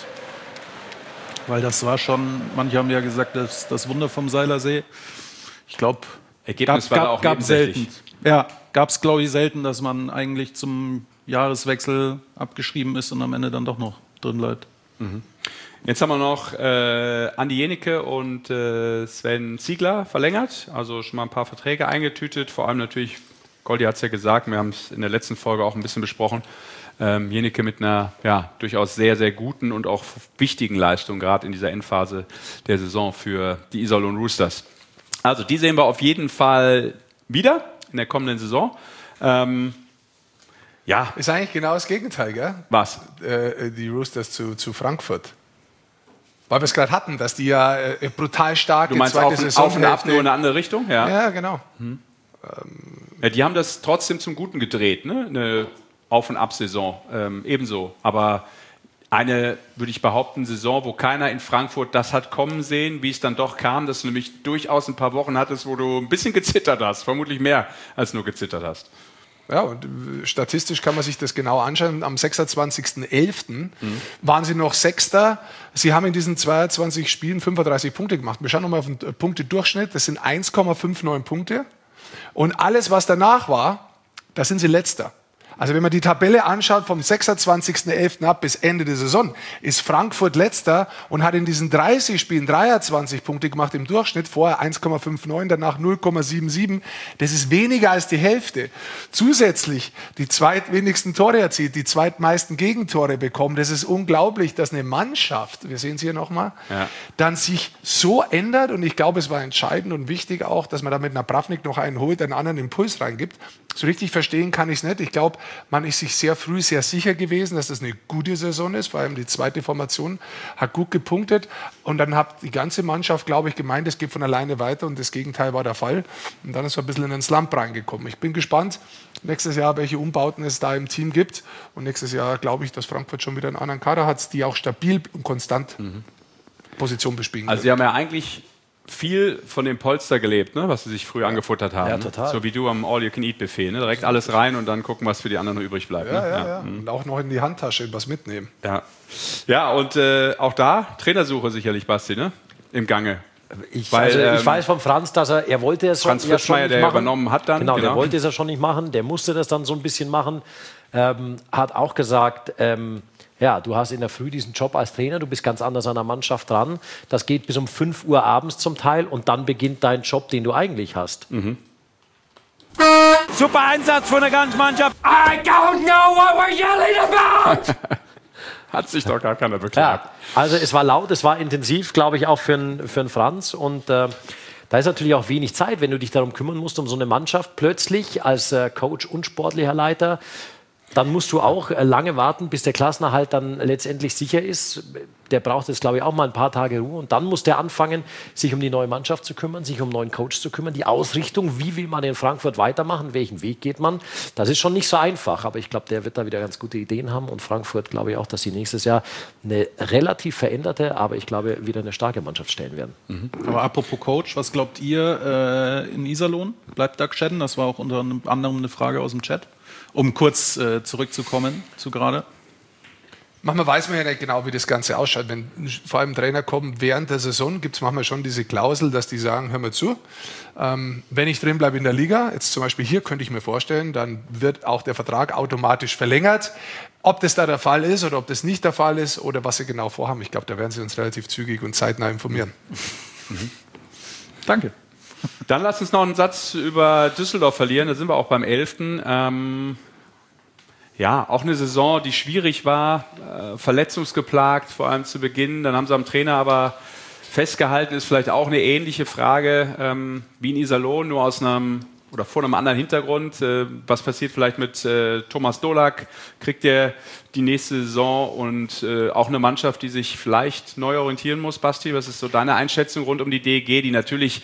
weil das war schon, manche haben ja gesagt, das das Wunder vom Seilersee. Ich glaube, Ergebnis gab, war gab, auch gab selten. Ja, gab es, glaube ich, selten, dass man eigentlich zum Jahreswechsel abgeschrieben ist und am Ende dann doch noch drin bleibt. Mhm. Jetzt haben wir noch äh, Andi Jennecke und äh, Sven Ziegler verlängert, also schon mal ein paar Verträge eingetütet, vor allem natürlich, Goldi hat es ja gesagt, wir haben es in der letzten Folge auch ein bisschen besprochen, ähm, Jennecke mit einer ja, durchaus sehr, sehr guten und auch wichtigen Leistung, gerade in dieser Endphase der Saison für die Iserlohn Roosters. Also die sehen wir auf jeden Fall wieder in der kommenden Saison. Ähm, Ja. Ist eigentlich genau das Gegenteil, gell? Was? Äh, die Roosters zu, zu Frankfurt. Weil wir es gerade hatten, dass die ja äh, brutal starke du meinst zweite auf, Saison auf und ab nur in eine andere Richtung? Ja, ja genau. Hm. Ähm. Ja, die haben das trotzdem zum Guten gedreht, ne? Eine Auf- und Ab-Saison ähm, ebenso. Aber eine, würde ich behaupten, Saison, wo keiner in Frankfurt das hat kommen sehen, wie es dann doch kam, dass du nämlich durchaus ein paar Wochen hattest, wo du ein bisschen gezittert hast, vermutlich mehr als nur gezittert hast. Ja, und statistisch kann man sich das genau anschauen. Am sechsundzwanzigsten elften Mhm. waren sie noch Sechster. Sie haben in diesen zweiundzwanzig Spielen fünfunddreißig Punkte gemacht. Wir schauen nochmal auf den Punktedurchschnitt. Das sind eins Komma neunundfünfzig Punkte. Und alles, was danach war, da sind sie Letzter. Also wenn man die Tabelle anschaut, vom sechsundzwanzigsten elften ab bis Ende der Saison, ist Frankfurt Letzter und hat in diesen dreißig Spielen dreiundzwanzig Punkte gemacht im Durchschnitt, vorher eins Komma neunundfünfzig, danach null Komma siebenundsiebzig. Das ist weniger als die Hälfte. Zusätzlich die zweitwenigsten Tore erzielt, die zweitmeisten Gegentore bekommen. Das ist unglaublich, dass eine Mannschaft, wir sehen es hier nochmal, ja. dann sich so ändert. Und ich glaube, es war entscheidend und wichtig auch, dass man da mit einer Napravnik noch einen holt, einen anderen Impuls reingibt. So richtig verstehen kann ich es nicht. Ich glaube, man ist sich sehr früh sehr sicher gewesen, dass das eine gute Saison ist. Vor allem die zweite Formation hat gut gepunktet. Und dann hat die ganze Mannschaft, glaube ich, gemeint, es geht von alleine weiter. Und das Gegenteil war der Fall. Und dann ist man ein bisschen in den Slump reingekommen. Ich bin gespannt, nächstes Jahr, welche Umbauten es da im Team gibt. Und nächstes Jahr glaube ich, dass Frankfurt schon wieder einen anderen Kader hat, die auch stabil und konstant mhm. Position bespielen Also sie haben ja eigentlich viel von dem Polster gelebt, ne, was sie sich früh ja. angefuttert haben. Ja, total. So wie du am All-You-Can-Eat-Buffet. Ne? Direkt alles rein und dann gucken, was für die anderen noch übrig bleibt. Ja, ne? ja, ja. ja. Und auch noch in die Handtasche was mitnehmen. Ja, ja und äh, auch da Trainersuche sicherlich, Basti, ne? Im Gange. Ich, Weil, also, ich ähm, weiß von Franz, dass er, er wollte es Franz ja schon Frischmeier, nicht der machen. übernommen hat dann. Genau, genau, der wollte es ja schon nicht machen. Der musste das dann so ein bisschen machen. Ähm, hat auch gesagt, ähm, ja, du hast in der Früh diesen Job als Trainer, du bist ganz anders an der Mannschaft dran. Das geht bis um fünf Uhr abends zum Teil und dann beginnt dein Job, den du eigentlich hast. Mhm. Super Einsatz von der ganzen Mannschaft. I don't know what we're yelling about. Hat sich doch gar keiner beklagt. Ja, also es war laut, es war intensiv, glaube ich, auch für einen für Franz. Und äh, Da ist natürlich auch wenig Zeit, wenn du dich darum kümmern musst, um so eine Mannschaft plötzlich als äh, Coach und sportlicher Leiter. Dann musst du auch äh, lange warten, bis der Klassenerhalt dann letztendlich sicher ist. Der braucht jetzt, glaube ich, auch mal ein paar Tage Ruhe. Und dann muss der anfangen, sich um die neue Mannschaft zu kümmern, sich um einen neuen Coach zu kümmern, die Ausrichtung, wie will man in Frankfurt weitermachen, welchen Weg geht man. Das ist schon nicht so einfach, aber ich glaube, der wird da wieder ganz gute Ideen haben. Und Frankfurt, glaube ich auch, dass sie nächstes Jahr eine relativ veränderte, aber ich glaube, wieder eine starke Mannschaft stellen werden. Mhm. Aber apropos Coach, was glaubt ihr äh, in Iserlohn? Bleibt Doug Shedden? Das war auch unter anderem eine Frage aus dem Chat. Um kurz äh, zurückzukommen zu gerade. Manchmal weiß man ja nicht genau, wie das Ganze ausschaut. Wenn vor allem Trainer kommen während der Saison, gibt es manchmal schon diese Klausel, dass die sagen, hör mal zu, ähm, wenn ich drin bleibe in der Liga, jetzt zum Beispiel hier könnte ich mir vorstellen, dann wird auch der Vertrag automatisch verlängert. Ob das da der Fall ist oder ob das nicht der Fall ist oder was sie genau vorhaben, ich glaube, da werden sie uns relativ zügig und zeitnah informieren. Mhm. Danke. Dann lass uns noch einen Satz über Düsseldorf verlieren. Da sind wir auch beim elften Ähm, ja, auch eine Saison, die schwierig war, äh, verletzungsgeplagt, vor allem zu Beginn. Dann haben sie am Trainer aber festgehalten, ist vielleicht auch eine ähnliche Frage ähm, wie in Iserlohn, nur aus einem oder vor einem anderen Hintergrund. Äh, was passiert vielleicht mit äh, Thomas Dolak? Kriegt er die nächste Saison und äh, auch eine Mannschaft, die sich vielleicht neu orientieren muss? Basti, was ist so deine Einschätzung rund um die D E G, die natürlich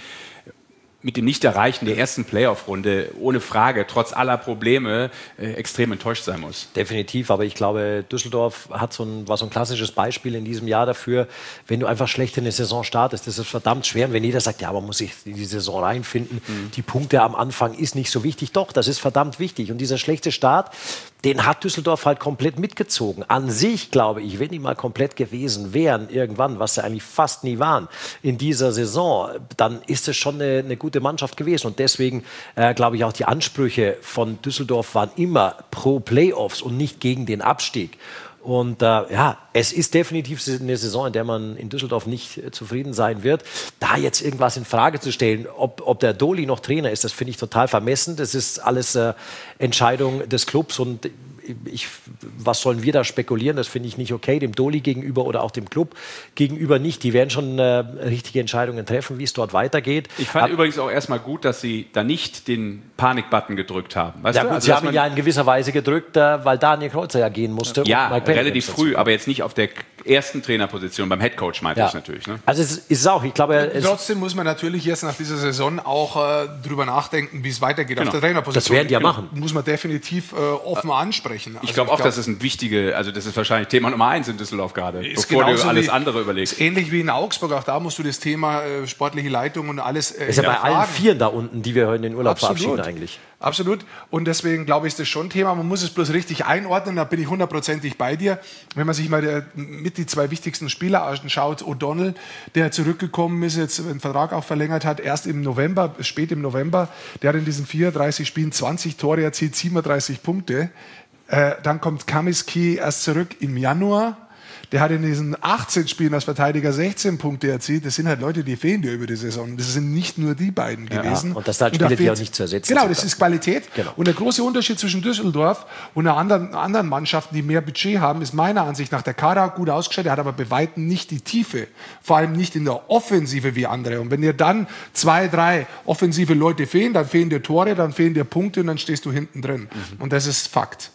mit dem Nicht-Erreichen der ersten Playoff-Runde ohne Frage, trotz aller Probleme, äh, extrem enttäuscht sein muss? Definitiv, aber ich glaube, Düsseldorf hat so ein, war so ein klassisches Beispiel in diesem Jahr dafür, wenn du einfach schlecht in eine Saison startest, das ist verdammt schwer. Und wenn jeder sagt, ja, man muss sich in die Saison reinfinden, mhm. die Punkte am Anfang ist nicht so wichtig. Doch, das ist verdammt wichtig. Und dieser schlechte Start, den hat Düsseldorf halt komplett mitgezogen. An sich, glaube ich, wenn die mal komplett gewesen wären, irgendwann, was sie eigentlich fast nie waren, in dieser Saison, dann ist es schon eine, eine gute Mannschaft gewesen. Und deswegen, äh, glaube ich, auch die Ansprüche von Düsseldorf waren immer pro Playoffs und nicht gegen den Abstieg. Und äh, ja, es ist definitiv eine Saison, in der man in Düsseldorf nicht äh, zufrieden sein wird. Da jetzt irgendwas in Frage zu stellen, ob, ob der Doli noch Trainer ist, das finde ich total vermessen. Das ist alles äh, Entscheidung des Clubs und ich, was sollen wir da spekulieren? Das finde ich nicht okay, dem Doli gegenüber oder auch dem Club gegenüber nicht. Die werden schon äh, richtige Entscheidungen treffen, wie es dort weitergeht. Ich fand Ab übrigens auch erstmal gut, dass sie da nicht den Panik-Button gedrückt haben. Weißt ja, du? gut, Also, sie dass haben man- ihn ja in gewisser Weise gedrückt, äh, weil Daniel Kreuzer ja gehen musste. Ja, und Mike Pence relativ dazu. früh, aber jetzt nicht auf der ersten Trainerposition, beim Headcoach meinte Ja. ich natürlich. Ne? Also es ist es auch, ich glaube, es, Trotzdem muss man natürlich jetzt nach dieser Saison auch äh, drüber nachdenken, wie es weitergeht Genau. auf der Trainerposition. Das werden die ja Genau. machen. Muss man definitiv äh, offen ansprechen. Ich Also glaube auch, glaub, das ist ein wichtige, also das ist wahrscheinlich Thema Nummer eins in Düsseldorf gerade, ist bevor du genauso alles wie- andere überlegst. ist ähnlich wie in Augsburg, auch da musst du das Thema äh, sportliche Leitung und alles äh, ist ja bei allen hinterfragen. Vieren da unten, die wir heute in den Urlaub Absolut. verabschieden eigentlich. Absolut. Und deswegen glaube ich, ist das schon ein Thema. Man muss es bloß richtig einordnen. Da bin ich hundertprozentig bei dir. Wenn man sich mal der, mit die zwei wichtigsten Spieler anschaut, O'Donnell, der zurückgekommen ist, jetzt den Vertrag auch verlängert hat, erst im November, spät im November, der hat in diesen vierunddreißig Spielen zwanzig Tore erzielt, siebenunddreißig Punkte. Äh, dann kommt Kamiski erst zurück im Januar. Der hat in diesen achtzehn Spielen als Verteidiger sechzehn Punkte erzielt. Das sind halt Leute, die fehlen dir über die Saison. Das sind nicht nur die beiden gewesen. und das sind halt da Spieler, die fehlt- auch nicht zu ersetzen Genau, sind das dann. ist Qualität. Genau. Und der große Unterschied zwischen Düsseldorf und einer anderen, anderen Mannschaften, die mehr Budget haben, ist meiner Ansicht nach, der Kader hat gut ausgestellt, er hat aber bei Weitem nicht die Tiefe. Vor allem nicht in der Offensive wie andere. Und wenn dir dann zwei, drei offensive Leute fehlen, dann fehlen dir Tore, dann fehlen dir Punkte und dann stehst du hinten drin. Mhm. Und das ist Fakt.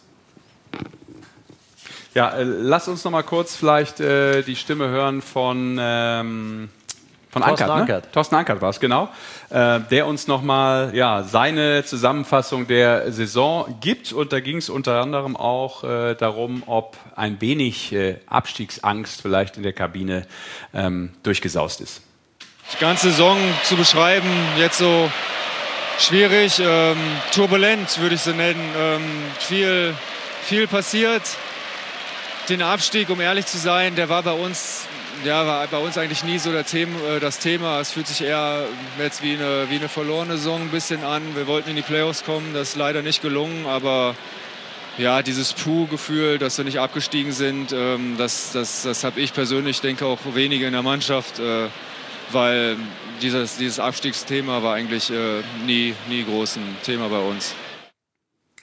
Ja, äh, lass uns noch mal kurz vielleicht äh, die Stimme hören von, ähm, von Thorsten Ankert, ne? Ankert. Thorsten Ankert war es, genau. Äh, der uns noch mal ja, seine Zusammenfassung der Saison gibt. Und da ging es unter anderem auch äh, darum, ob ein wenig äh, Abstiegsangst vielleicht in der Kabine ähm, durchgesaust ist. Die ganze Saison zu beschreiben, jetzt so schwierig, ähm, turbulent würde ich sie nennen. Ähm, viel, viel passiert. Den Abstieg, um ehrlich zu sein, der war bei uns, ja, war bei uns eigentlich nie so der Thema, äh, das Thema. Es fühlt sich eher jetzt wie eine, wie eine verlorene Saison ein bisschen an. Wir wollten in die Playoffs kommen, das ist leider nicht gelungen, aber ja, dieses Puh-Gefühl, dass wir nicht abgestiegen sind, ähm, das, das, das habe ich persönlich, denke auch wenige in der Mannschaft, äh, weil dieses, dieses Abstiegsthema war eigentlich äh, nie, nie groß ein Thema bei uns.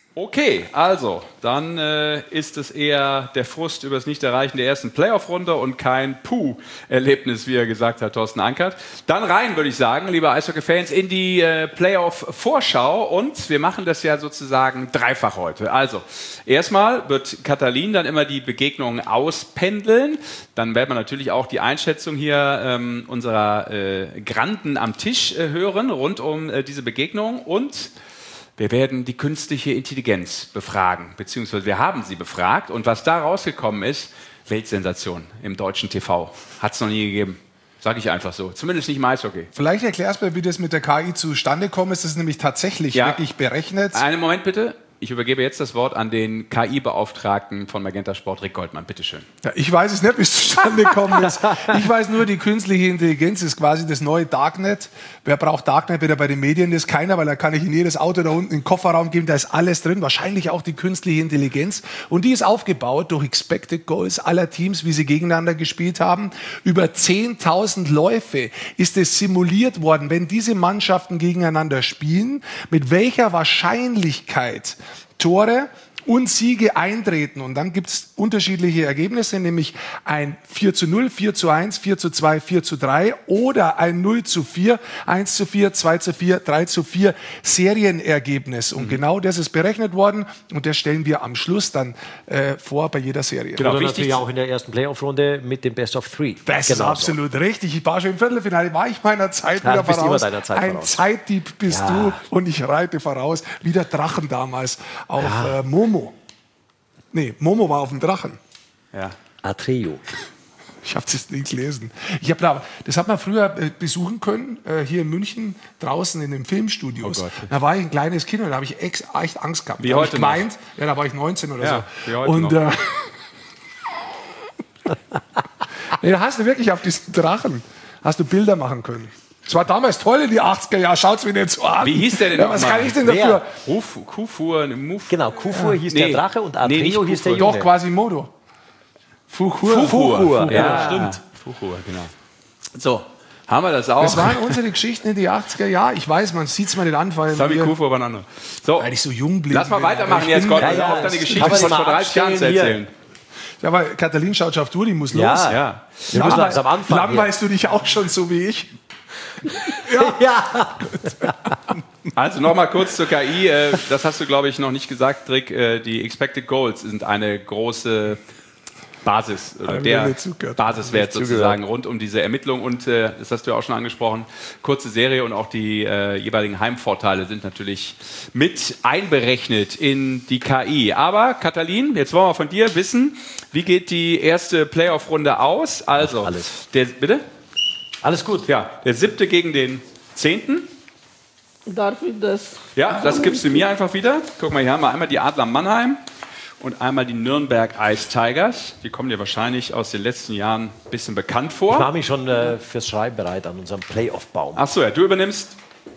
Okay, also, dann äh, ist es eher der Frust über das Nicht-Erreichen der ersten Playoff-Runde und kein Puh-Erlebnis, wie er gesagt hat, Thorsten Ankert. Dann rein, würde ich sagen, liebe Eishockey-Fans, in die äh, Playoff-Vorschau und wir machen das ja sozusagen dreifach heute. Also, erstmal wird Katalin dann immer die Begegnungen auspendeln. Dann werden wir natürlich auch die Einschätzung hier ähm, unserer äh, Granden am Tisch äh, hören, rund um äh, diese Begegnung und wir werden die künstliche Intelligenz befragen, beziehungsweise wir haben sie befragt. Und was da rausgekommen ist, Weltsensation im deutschen T V. Hat es noch nie gegeben. Sage ich einfach so. Zumindest nicht im Eishockey. Vielleicht erklärst du mir, wie das mit der K I zustande kommt. Es ist nämlich tatsächlich Ja. wirklich berechnet. Einen Moment bitte. Ich übergebe jetzt das Wort an den K I-Beauftragten von Magenta Sport, Rick Goldmann. Bitte schön. Ja, ich weiß es nicht, wie es zustande gekommen ist. Ich weiß nur, die künstliche Intelligenz ist quasi das neue Darknet. Wer braucht Darknet, wenn er bei den Medien ist? Keiner, weil da kann ich in jedes Auto da unten in den Kofferraum geben, da ist alles drin. Wahrscheinlich auch die künstliche Intelligenz. Und die ist aufgebaut durch Expected Goals aller Teams, wie sie gegeneinander gespielt haben. Über zehntausend Läufe ist es simuliert worden, wenn diese Mannschaften gegeneinander spielen, mit welcher Wahrscheinlichkeit Tore und Siege eintreten. Und dann gibt es unterschiedliche Ergebnisse, nämlich ein vier zu null, vier zu eins, vier zu zwei, vier zu drei oder ein null zu vier, eins zu vier, zwei zu vier, drei zu vier Serienergebnis. Und mhm. genau das ist berechnet worden und das stellen wir am Schluss dann äh, vor bei jeder Serie. Genau, und natürlich auch in der ersten Playoff-Runde mit dem Best of Three. Das genau ist absolut so. Richtig. Ich war schon im Viertelfinale, war ich meiner Zeit ja, wieder bist voraus. Immer deiner Zeit Ein voraus. Zeitdieb bist ja. du und ich reite voraus, wie der Drachen damals auf ja. äh, Momo. Nee, Momo war auf dem Drachen. Ja. Atreo. Ich habe das nicht gelesen. Ich hab da, das hat man früher äh, besuchen können, äh, hier in München, draußen in den Filmstudios. Oh Gott. Da war ich ein kleines Kind und da habe ich ex, echt Angst gehabt. Wie da heute ich gemeint, ja, da war ich neunzehn oder ja, so. Wie heute und noch. Äh, nee, da hast du wirklich auf diesen Drachen hast du Bilder machen können. Es war damals toll in die achtziger Jahre, schaut's mir nicht so an. Wie hieß der denn ja, noch was mal? kann ich denn dafür? Kufur, Kufur, Muf. Genau, Kufur ja. hieß nee. der Drache und Atreo nee, hieß der Kufur. Junge. Doch, Quasimodo. Fuchur. Fuchur. Fuchur. Ja, Ja, stimmt. Fuchur, genau. So, haben wir das auch. Das waren unsere Geschichten in die achtziger Jahre. Ich weiß, man sieht es mir nicht an, weil, Sami Kufur war ein anderer. So, weil ich so jung bin. lass mal weitermachen jetzt, Gott. Gott. Ja, ja, auf deine das Geschichte kann man von mal vor dreißig Jahren zu abstellen hier. erzählen. Ja, aber Katalin schaut schon auf Tour, die muss Ja. los. Ja. Wir müssen langsam anfangen. Langweilst du dich auch schon so wie ich? Ja. Also nochmal kurz zur K I. Äh, Das hast du, glaube ich, noch nicht gesagt, Rick. Äh, Die Expected Goals sind eine große Basis oder Haben wir der nicht zugehört. Basiswert Nicht sozusagen rund um diese Ermittlung. Und äh, das hast du ja auch schon angesprochen, kurze Serie und auch die äh, jeweiligen Heimvorteile sind natürlich mit einberechnet in die K I. Aber Katalin, jetzt wollen wir von dir wissen, wie geht die erste Playoff-Runde aus? Also, Ach, alles. Der, bitte? Alles gut. Ja, der siebte gegen den zehnten. Darf ich das? Ja, das gibst du mir einfach wieder. Guck mal, hier haben wir einmal die Adler Mannheim und einmal die Nürnberg Ice Tigers. Die kommen dir wahrscheinlich aus den letzten Jahren ein bisschen bekannt Ich vor. mache mich schon äh, fürs Schreiben bereit an unserem Playoff-Baum. Ach so, ja, du übernimmst.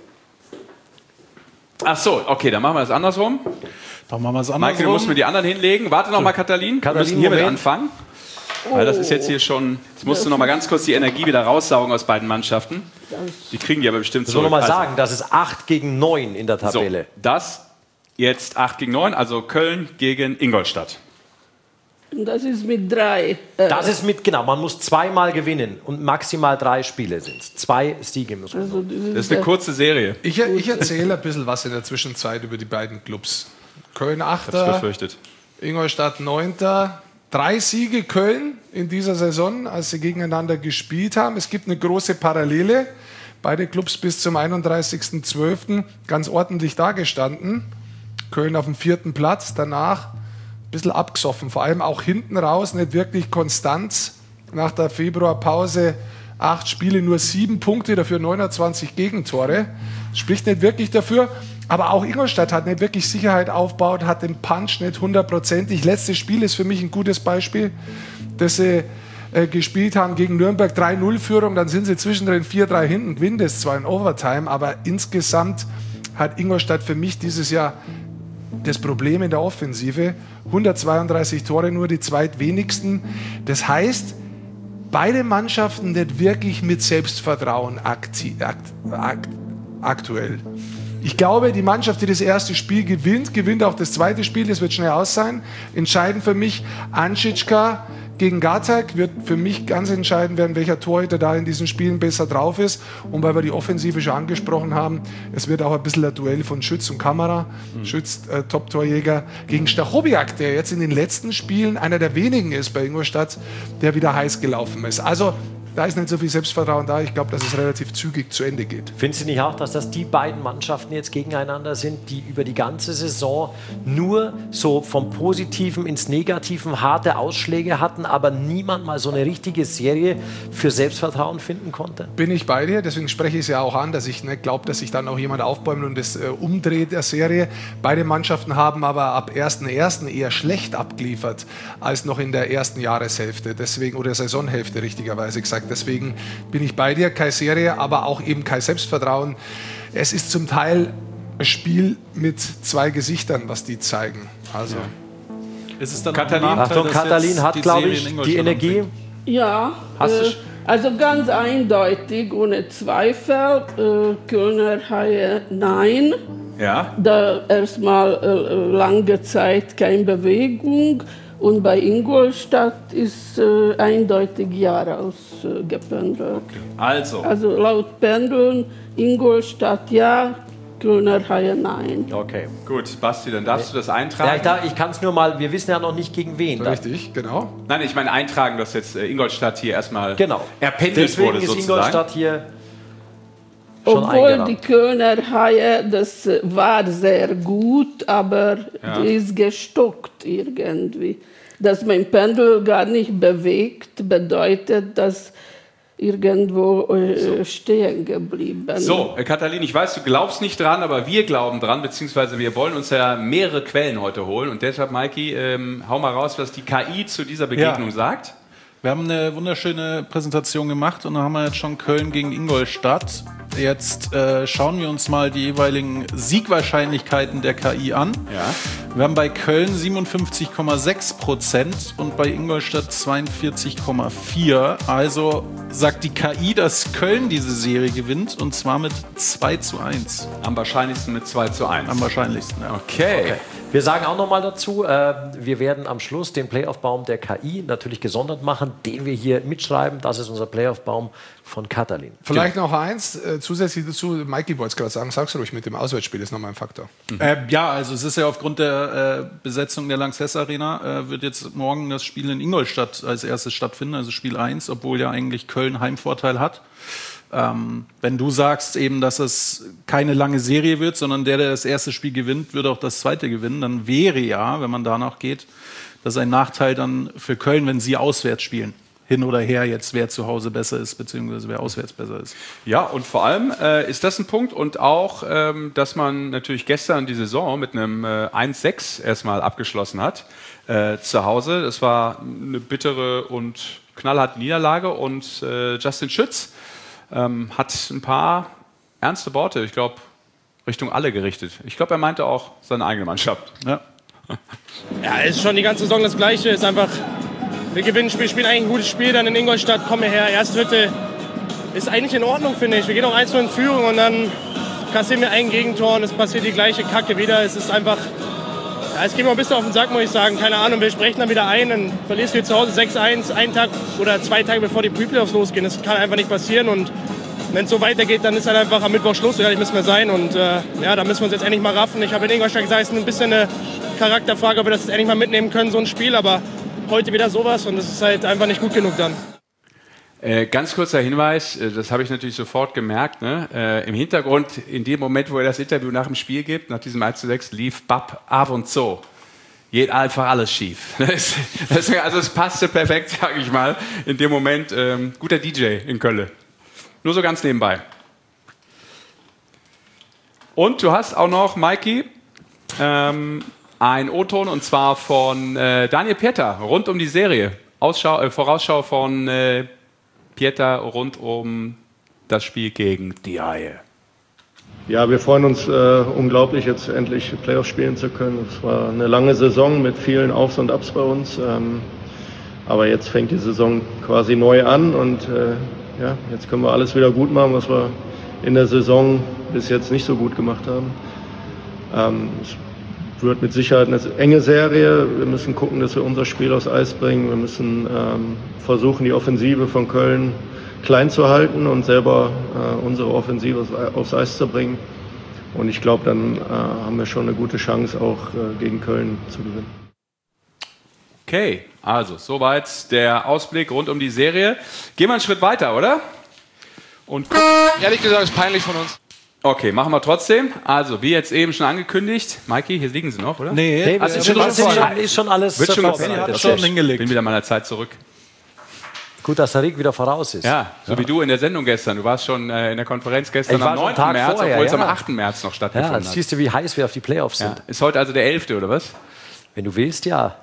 Ach so, okay, dann machen wir das andersrum. Dann machen wir es Maike, du musst mir andersrum. die anderen hinlegen. Warte noch mal, Katalin. Wir Katalin, müssen hiermit Moment. anfangen. Weil das ist jetzt hier schon. Jetzt musst du noch mal ganz kurz die Energie wieder raussaugen aus beiden Mannschaften. Die kriegen die aber bestimmt Ich soll zurück. noch mal Also, sagen, das ist acht gegen neun in der so, Tabelle. das jetzt acht gegen neun, also Köln gegen Ingolstadt. Und das ist mit drei. Äh, Das ist mit, genau, man muss zweimal gewinnen und maximal drei Spiele sind es. Zwei Siege müssen wir. also das ist Das ist eine der- kurze Serie. Ich, ich erzähle ein bisschen was in der Zwischenzeit über die beiden Clubs. Köln Hab's Achter, befürchtet. Ingolstadt Neunter. Drei Siege Köln in dieser Saison, als sie gegeneinander gespielt haben. Es gibt eine große Parallele. Beide Clubs bis zum einunddreißigsten zwölften ganz ordentlich dagestanden. Köln auf dem vierten Platz, danach ein bisschen abgesoffen. Vor allem auch hinten raus, nicht wirklich Konstanz. Nach der Februarpause acht Spiele, nur sieben Punkte, dafür neunundzwanzig Gegentore. Spricht nicht wirklich dafür. Aber auch Ingolstadt hat nicht wirklich Sicherheit aufgebaut, hat den Punch nicht hundertprozentig. Letztes Spiel ist für mich ein gutes Beispiel, dass sie äh, gespielt haben gegen Nürnberg, drei null Führung, dann sind sie zwischendrin vier drei hinten, gewinnen das zwar in Overtime, aber insgesamt hat Ingolstadt für mich dieses Jahr das Problem in der Offensive. hundertzweiunddreißig Tore, nur die zweitwenigsten. Das heißt, beide Mannschaften nicht wirklich mit Selbstvertrauen akti- akt- akt- aktuell. Ich glaube, die Mannschaft, die das erste Spiel gewinnt, gewinnt auch das zweite Spiel. Das wird schnell aus sein. Entscheidend für mich, Anschitschka gegen Gatak wird für mich ganz entscheidend werden, welcher Torhüter da in diesen Spielen besser drauf ist. Und weil wir die Offensive schon angesprochen haben, es wird auch ein bisschen ein Duell von Schütz und Kamera. Mhm. Schütz, äh, Top-Torjäger, gegen Stachowiak, der jetzt in den letzten Spielen einer der wenigen ist bei Ingolstadt, der wieder heiß gelaufen ist. Also da ist nicht so viel Selbstvertrauen da. Ich glaube, dass es relativ zügig zu Ende geht. Findest du nicht auch, dass das die beiden Mannschaften jetzt gegeneinander sind, die über die ganze Saison nur so vom Positiven ins Negativen harte Ausschläge hatten, aber niemand mal so eine richtige Serie für Selbstvertrauen finden konnte? Bin ich bei dir. Deswegen spreche ich es ja auch an, dass ich nicht glaube, dass sich dann auch jemand aufbäumt und das äh, umdreht der Serie. Beide Mannschaften haben aber ab ersten ersten eher schlecht abgeliefert als noch in der ersten Jahreshälfte. Deswegen, oder Saisonhälfte richtigerweise gesagt. Deswegen bin ich bei dir, keine Serie, aber auch eben kein Selbstvertrauen. Es ist zum Teil ein Spiel mit zwei Gesichtern, was die zeigen. Also. Ja. Ist es dann Katalin? Achtung, Katalin hat, glaube ich, die Energie. Ja, Hast äh, du also ganz eindeutig, ohne Zweifel, äh, Kölner Haie nein. Ja. Da erstmal äh, lange Zeit keine Bewegung. Und bei Ingolstadt ist äh, eindeutig ja rausgependelt. Okay. Also. Also laut Pendeln, Ingolstadt ja, Kölner Haie nein. Okay. Gut, Basti, dann darfst du das eintragen. Ja, ich, da, ich kann es nur mal, wir wissen ja noch nicht gegen wen. Richtig, genau. Nein, ich meine eintragen, dass jetzt äh, Ingolstadt hier erstmal Genau. erpendelt Deswegen wurde ist sozusagen. Ingolstadt hier schon Obwohl eingerahmt. die Kölner Haie, das war sehr gut, aber Ja. die ist gestockt irgendwie. Dass mein Pendel gar nicht bewegt, bedeutet, dass irgendwo äh, stehen geblieben. So, äh, Katalin, ich weiß, du glaubst nicht dran, aber wir glauben dran, beziehungsweise wir wollen uns ja mehrere Quellen heute holen. Und deshalb, Maiki, ähm, hau mal raus, was die K I zu dieser Begegnung Ja. sagt. Wir haben eine wunderschöne Präsentation gemacht und dann haben wir jetzt schon Köln gegen Ingolstadt. Jetzt äh, schauen wir uns mal die jeweiligen Siegwahrscheinlichkeiten der K I an. Ja. Wir haben bei Köln siebenundfünfzig Komma sechs Prozent und bei Ingolstadt zweiundvierzig Komma vier. Also sagt die K I, dass Köln diese Serie gewinnt und zwar mit zwei zu eins. Am wahrscheinlichsten mit zwei zu eins. Am wahrscheinlichsten, ja. Okay. Okay. Wir sagen auch noch mal dazu, äh, wir werden am Schluss den Playoff-Baum der K I natürlich gesondert machen, den wir hier mitschreiben. Das ist unser Playoff-Baum von Katalin. Vielleicht noch eins äh, zusätzlich dazu. Mikey wollte es gerade sagen, sag's ruhig mit dem Auswärtsspiel, ist nochmal ein Faktor. Mhm. Äh, ja, also es ist ja aufgrund der äh, Besetzung der Lanxess Arena, äh, wird jetzt morgen das Spiel in Ingolstadt als erstes stattfinden, also Spiel eins, obwohl ja eigentlich Köln Heimvorteil hat. Ähm, wenn du sagst eben, dass es keine lange Serie wird, sondern der, der das erste Spiel gewinnt, wird auch das zweite gewinnen, dann wäre ja, wenn man danach geht, das ein Nachteil dann für Köln, wenn sie auswärts spielen. Hin oder her jetzt, wer zu Hause besser ist, beziehungsweise wer auswärts besser ist. Ja, und vor allem äh, ist das ein Punkt und auch, ähm, dass man natürlich gestern die Saison mit einem äh, eins sechs erstmal abgeschlossen hat äh, zu Hause. Das war eine bittere und knallharte Niederlage und äh, Justin Schütz ähm, hat ein paar ernste Worte, ich glaube, Richtung alle gerichtet. Ich glaube, er meinte auch seine eigene Mannschaft. Ja. Ja, es ist schon die ganze Saison das Gleiche. Es ist einfach, wir gewinnen Spiel, spielen eigentlich ein gutes Spiel, dann in Ingolstadt, kommen wir her, erst Dritte. Ist eigentlich in Ordnung, finde ich. Wir gehen auch eins null in Führung und dann kassieren wir ein Gegentor und es passiert die gleiche Kacke wieder. Es ist einfach, ja, es geht mir ein bisschen auf den Sack, muss ich sagen. Keine Ahnung, wir sprechen dann wieder ein, dann verlierst du hier zu Hause sechs eins, einen Tag oder zwei Tage bevor die Pre-Playoffs losgehen. Das kann einfach nicht passieren und wenn es so weitergeht, dann ist halt einfach am Mittwoch Schluss, so ehrlich müssen wir sein. Und äh, ja, da müssen wir uns jetzt endlich mal raffen. Ich habe in Ingolstadt gesagt, es ist ein bisschen eine Charakterfrage, ob wir das jetzt endlich mal mitnehmen können, so ein Spiel. Aber heute wieder sowas und das ist halt einfach nicht gut genug dann. Äh, ganz kurzer Hinweis, äh, das habe ich natürlich sofort gemerkt. Ne? Äh, Im Hintergrund, in dem Moment, wo er das Interview nach dem Spiel gibt, nach diesem eins zu sechs, lief Bab ab und so. Geht einfach alles schief. Das, das, also es passte perfekt, sage ich mal, in dem Moment. Ähm, guter D J in Köln. Nur so ganz nebenbei. Und du hast auch noch, Maiki, ähm, ein O-Ton und zwar von äh, Daniel Pieter rund um die Serie. Ausschau, äh, Vorausschau von äh, Pieter rund um das Spiel gegen die Haie. Ja, wir freuen uns äh, unglaublich, jetzt endlich Playoffs spielen zu können. Es war eine lange Saison mit vielen Aufs und Abs bei uns. Ähm, aber jetzt fängt die Saison quasi neu an und äh, ja, jetzt können wir alles wieder gut machen, was wir in der Saison bis jetzt nicht so gut gemacht haben. Ähm, es wird mit Sicherheit eine enge Serie. Wir müssen gucken, dass wir unser Spiel aufs Eis bringen. Wir müssen ähm, versuchen, die Offensive von Köln klein zu halten und selber äh, unsere Offensive aufs Eis zu bringen. Und ich glaube, dann äh, haben wir schon eine gute Chance, auch äh, gegen Köln zu gewinnen. Okay, also soweit der Ausblick rund um die Serie. Gehen wir einen Schritt weiter, oder? Und ehrlich gesagt ist peinlich von uns. Okay, machen wir trotzdem. Also, wie jetzt eben schon angekündigt. Maiki, hier liegen Sie noch, oder? Nee, nee also, ist, schon, ist, schon, ist schon alles wird schon, hat schon hingelegt. Bin wieder meiner Zeit zurück. Gut, dass der Rick wieder voraus ist. Ja, so ja. wie du in der Sendung gestern. Du warst schon äh, in der Konferenz gestern ich am neunten März, vorher, obwohl es ja. am achten März noch stattgefunden ja, hat. Ja, siehst du, wie heiß wir auf die Playoffs sind. Ja. Ist heute also der elfte oder was? Wenn du willst, ja.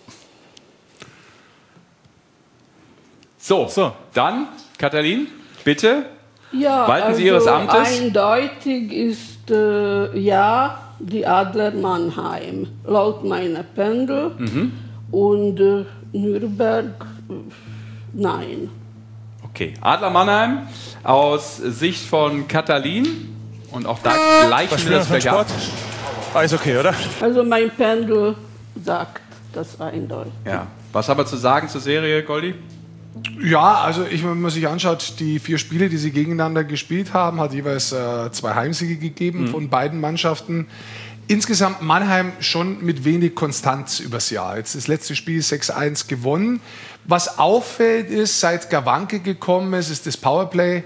So, so. Dann, Katalin, bitte, ja, walten also Sie Ihres Amtes. Eindeutig ist, äh, ja, die Adler Mannheim, laut meiner Pendel. Mhm. Und äh, Nürnberg, äh, nein. Okay, Adler Mannheim aus Sicht von Katalin. Und auch da gleichen wir das gleich ab. Alles okay, oder? Also mein Pendel sagt das eindeutig. Ja. Was haben wir zu sagen zur Serie, Goldi? Ja, also ich, wenn man sich anschaut, die vier Spiele, die sie gegeneinander gespielt haben, hat jeweils äh, zwei Heimsiege gegeben mhm. von beiden Mannschaften. Insgesamt Mannheim schon mit wenig Konstanz übers Jahr. Jetzt das letzte Spiel sechs eins gewonnen. Was auffällt ist, seit Gawanke gekommen ist, ist das Powerplay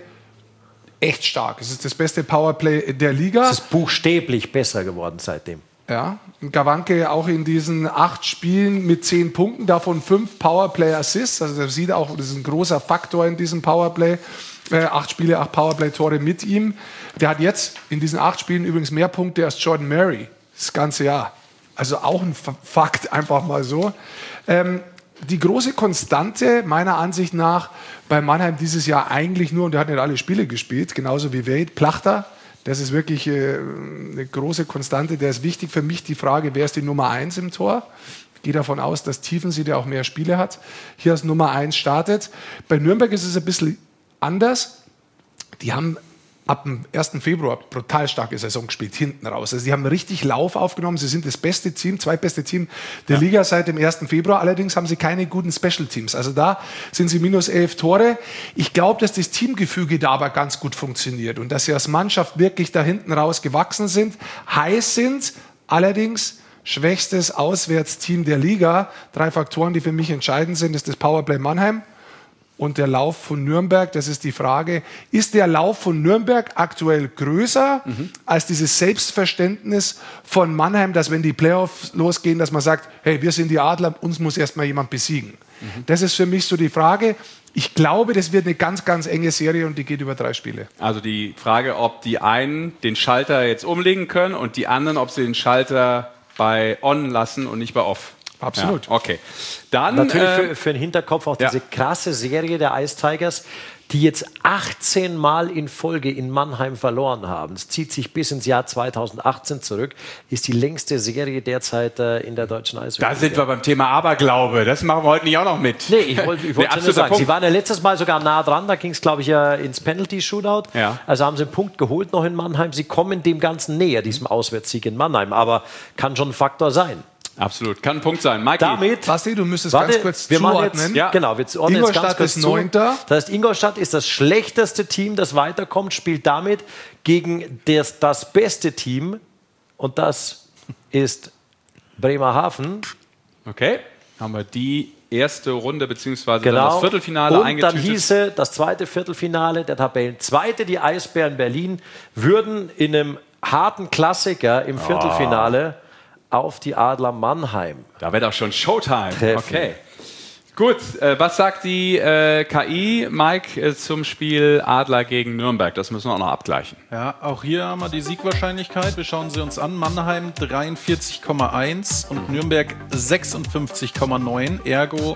echt stark. Es ist das beste Powerplay der Liga. Es ist buchstäblich besser geworden seitdem. Ja, Gawanke auch in diesen acht Spielen mit zehn Punkten, davon fünf Powerplay-Assists. Also das sieht auch, das ist ein großer Faktor in diesem Powerplay. Äh, acht Spiele, acht Powerplay-Tore mit ihm. Der hat jetzt in diesen acht Spielen übrigens mehr Punkte als Jordan Murray das ganze Jahr. Also auch ein Fakt, einfach mal so. Ähm, die große Konstante meiner Ansicht nach bei Mannheim dieses Jahr eigentlich nur, und der hat nicht alle Spiele gespielt, genauso wie Wade, Plachter. Das ist wirklich äh, eine große Konstante. Der ist wichtig für mich. Die Frage, wer ist die Nummer eins im Tor? Ich gehe davon aus, dass Tiefensee, der auch mehr Spiele hat, hier als Nummer eins startet. Bei Nürnberg ist es ein bisschen anders. Die haben ab dem ersten Februar brutal starke Saison gespielt, hinten raus. Also die haben richtig Lauf aufgenommen. Sie sind das beste Team, zweitbeste Team der ja. Liga seit dem ersten Februar. Allerdings haben sie keine guten Special Teams. Also da sind sie minus elf Tore. Ich glaube, dass das Teamgefüge da aber ganz gut funktioniert und dass sie als Mannschaft wirklich da hinten raus gewachsen sind, heiß sind. Allerdings schwächstes Auswärtsteam der Liga. Drei Faktoren, die für mich entscheidend sind, ist das Powerplay Mannheim und der Lauf von Nürnberg. Das ist die Frage, ist der Lauf von Nürnberg aktuell größer mhm. als dieses Selbstverständnis von Mannheim, dass wenn die Playoffs losgehen, dass man sagt, hey, wir sind die Adler, uns muss erstmal jemand besiegen. Mhm. Das ist für mich so die Frage. Ich glaube, das wird eine ganz, ganz enge Serie und die geht über drei Spiele. Also die Frage, ob die einen den Schalter jetzt umlegen können und die anderen, ob sie den Schalter bei On lassen und nicht bei Off. Absolut. Ja, okay. Dann, Natürlich äh, für, für den Hinterkopf auch ja. diese krasse Serie der Ice Tigers, die jetzt achtzehn Mal in Folge in Mannheim verloren haben. Es zieht sich bis ins Jahr zweitausendachtzehn zurück, ist die längste Serie derzeit äh, in der deutschen Eishockey. Da sind wir beim Thema Aberglaube. Das machen wir heute nicht auch noch mit. Nee, ich wollte ich wollt nur sagen, Punkt. Sie waren ja letztes Mal sogar nah dran, da ging es, glaube ich, ja ins Penalty-Shootout. Ja. Also haben sie einen Punkt geholt noch in Mannheim. Sie kommen dem Ganzen näher, diesem Auswärtssieg in Mannheim. Aber kann schon ein Faktor sein. Absolut, kann ein Punkt sein. Mikey. Damit, Basti, du müsstest warte, ganz kurz wir zuordnen. Jetzt, ja. Genau, wir ordnen Ingolstadt jetzt ganz kurz ist Neunter. Das heißt, Ingolstadt ist das schlechteste Team, das weiterkommt, spielt damit gegen das, das beste Team und das ist Bremerhaven. Okay, haben wir die erste Runde bzw. genau. das Viertelfinale und eingetütet. Und dann hieße das zweite Viertelfinale der Tabellenzweite, die Eisbären Berlin, würden in einem harten Klassiker im Viertelfinale oh. auf die Adler Mannheim. Da wird auch schon Showtime. Treffen. Okay. Gut, äh, was sagt die äh, K I, Mike, äh, zum Spiel Adler gegen Nürnberg? Das müssen wir auch noch abgleichen. Ja, auch hier haben wir die Siegwahrscheinlichkeit. Wir schauen sie uns an. Mannheim dreiundvierzig Komma eins und Nürnberg sechsundfünfzig Komma neun. Ergo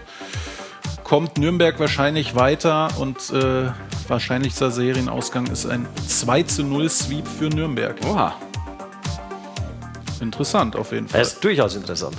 kommt Nürnberg wahrscheinlich weiter und äh, wahrscheinlichster Serienausgang ist ein zwei zu null Sweep für Nürnberg. Oha. Interessant auf jeden Fall. Das ist durchaus interessant.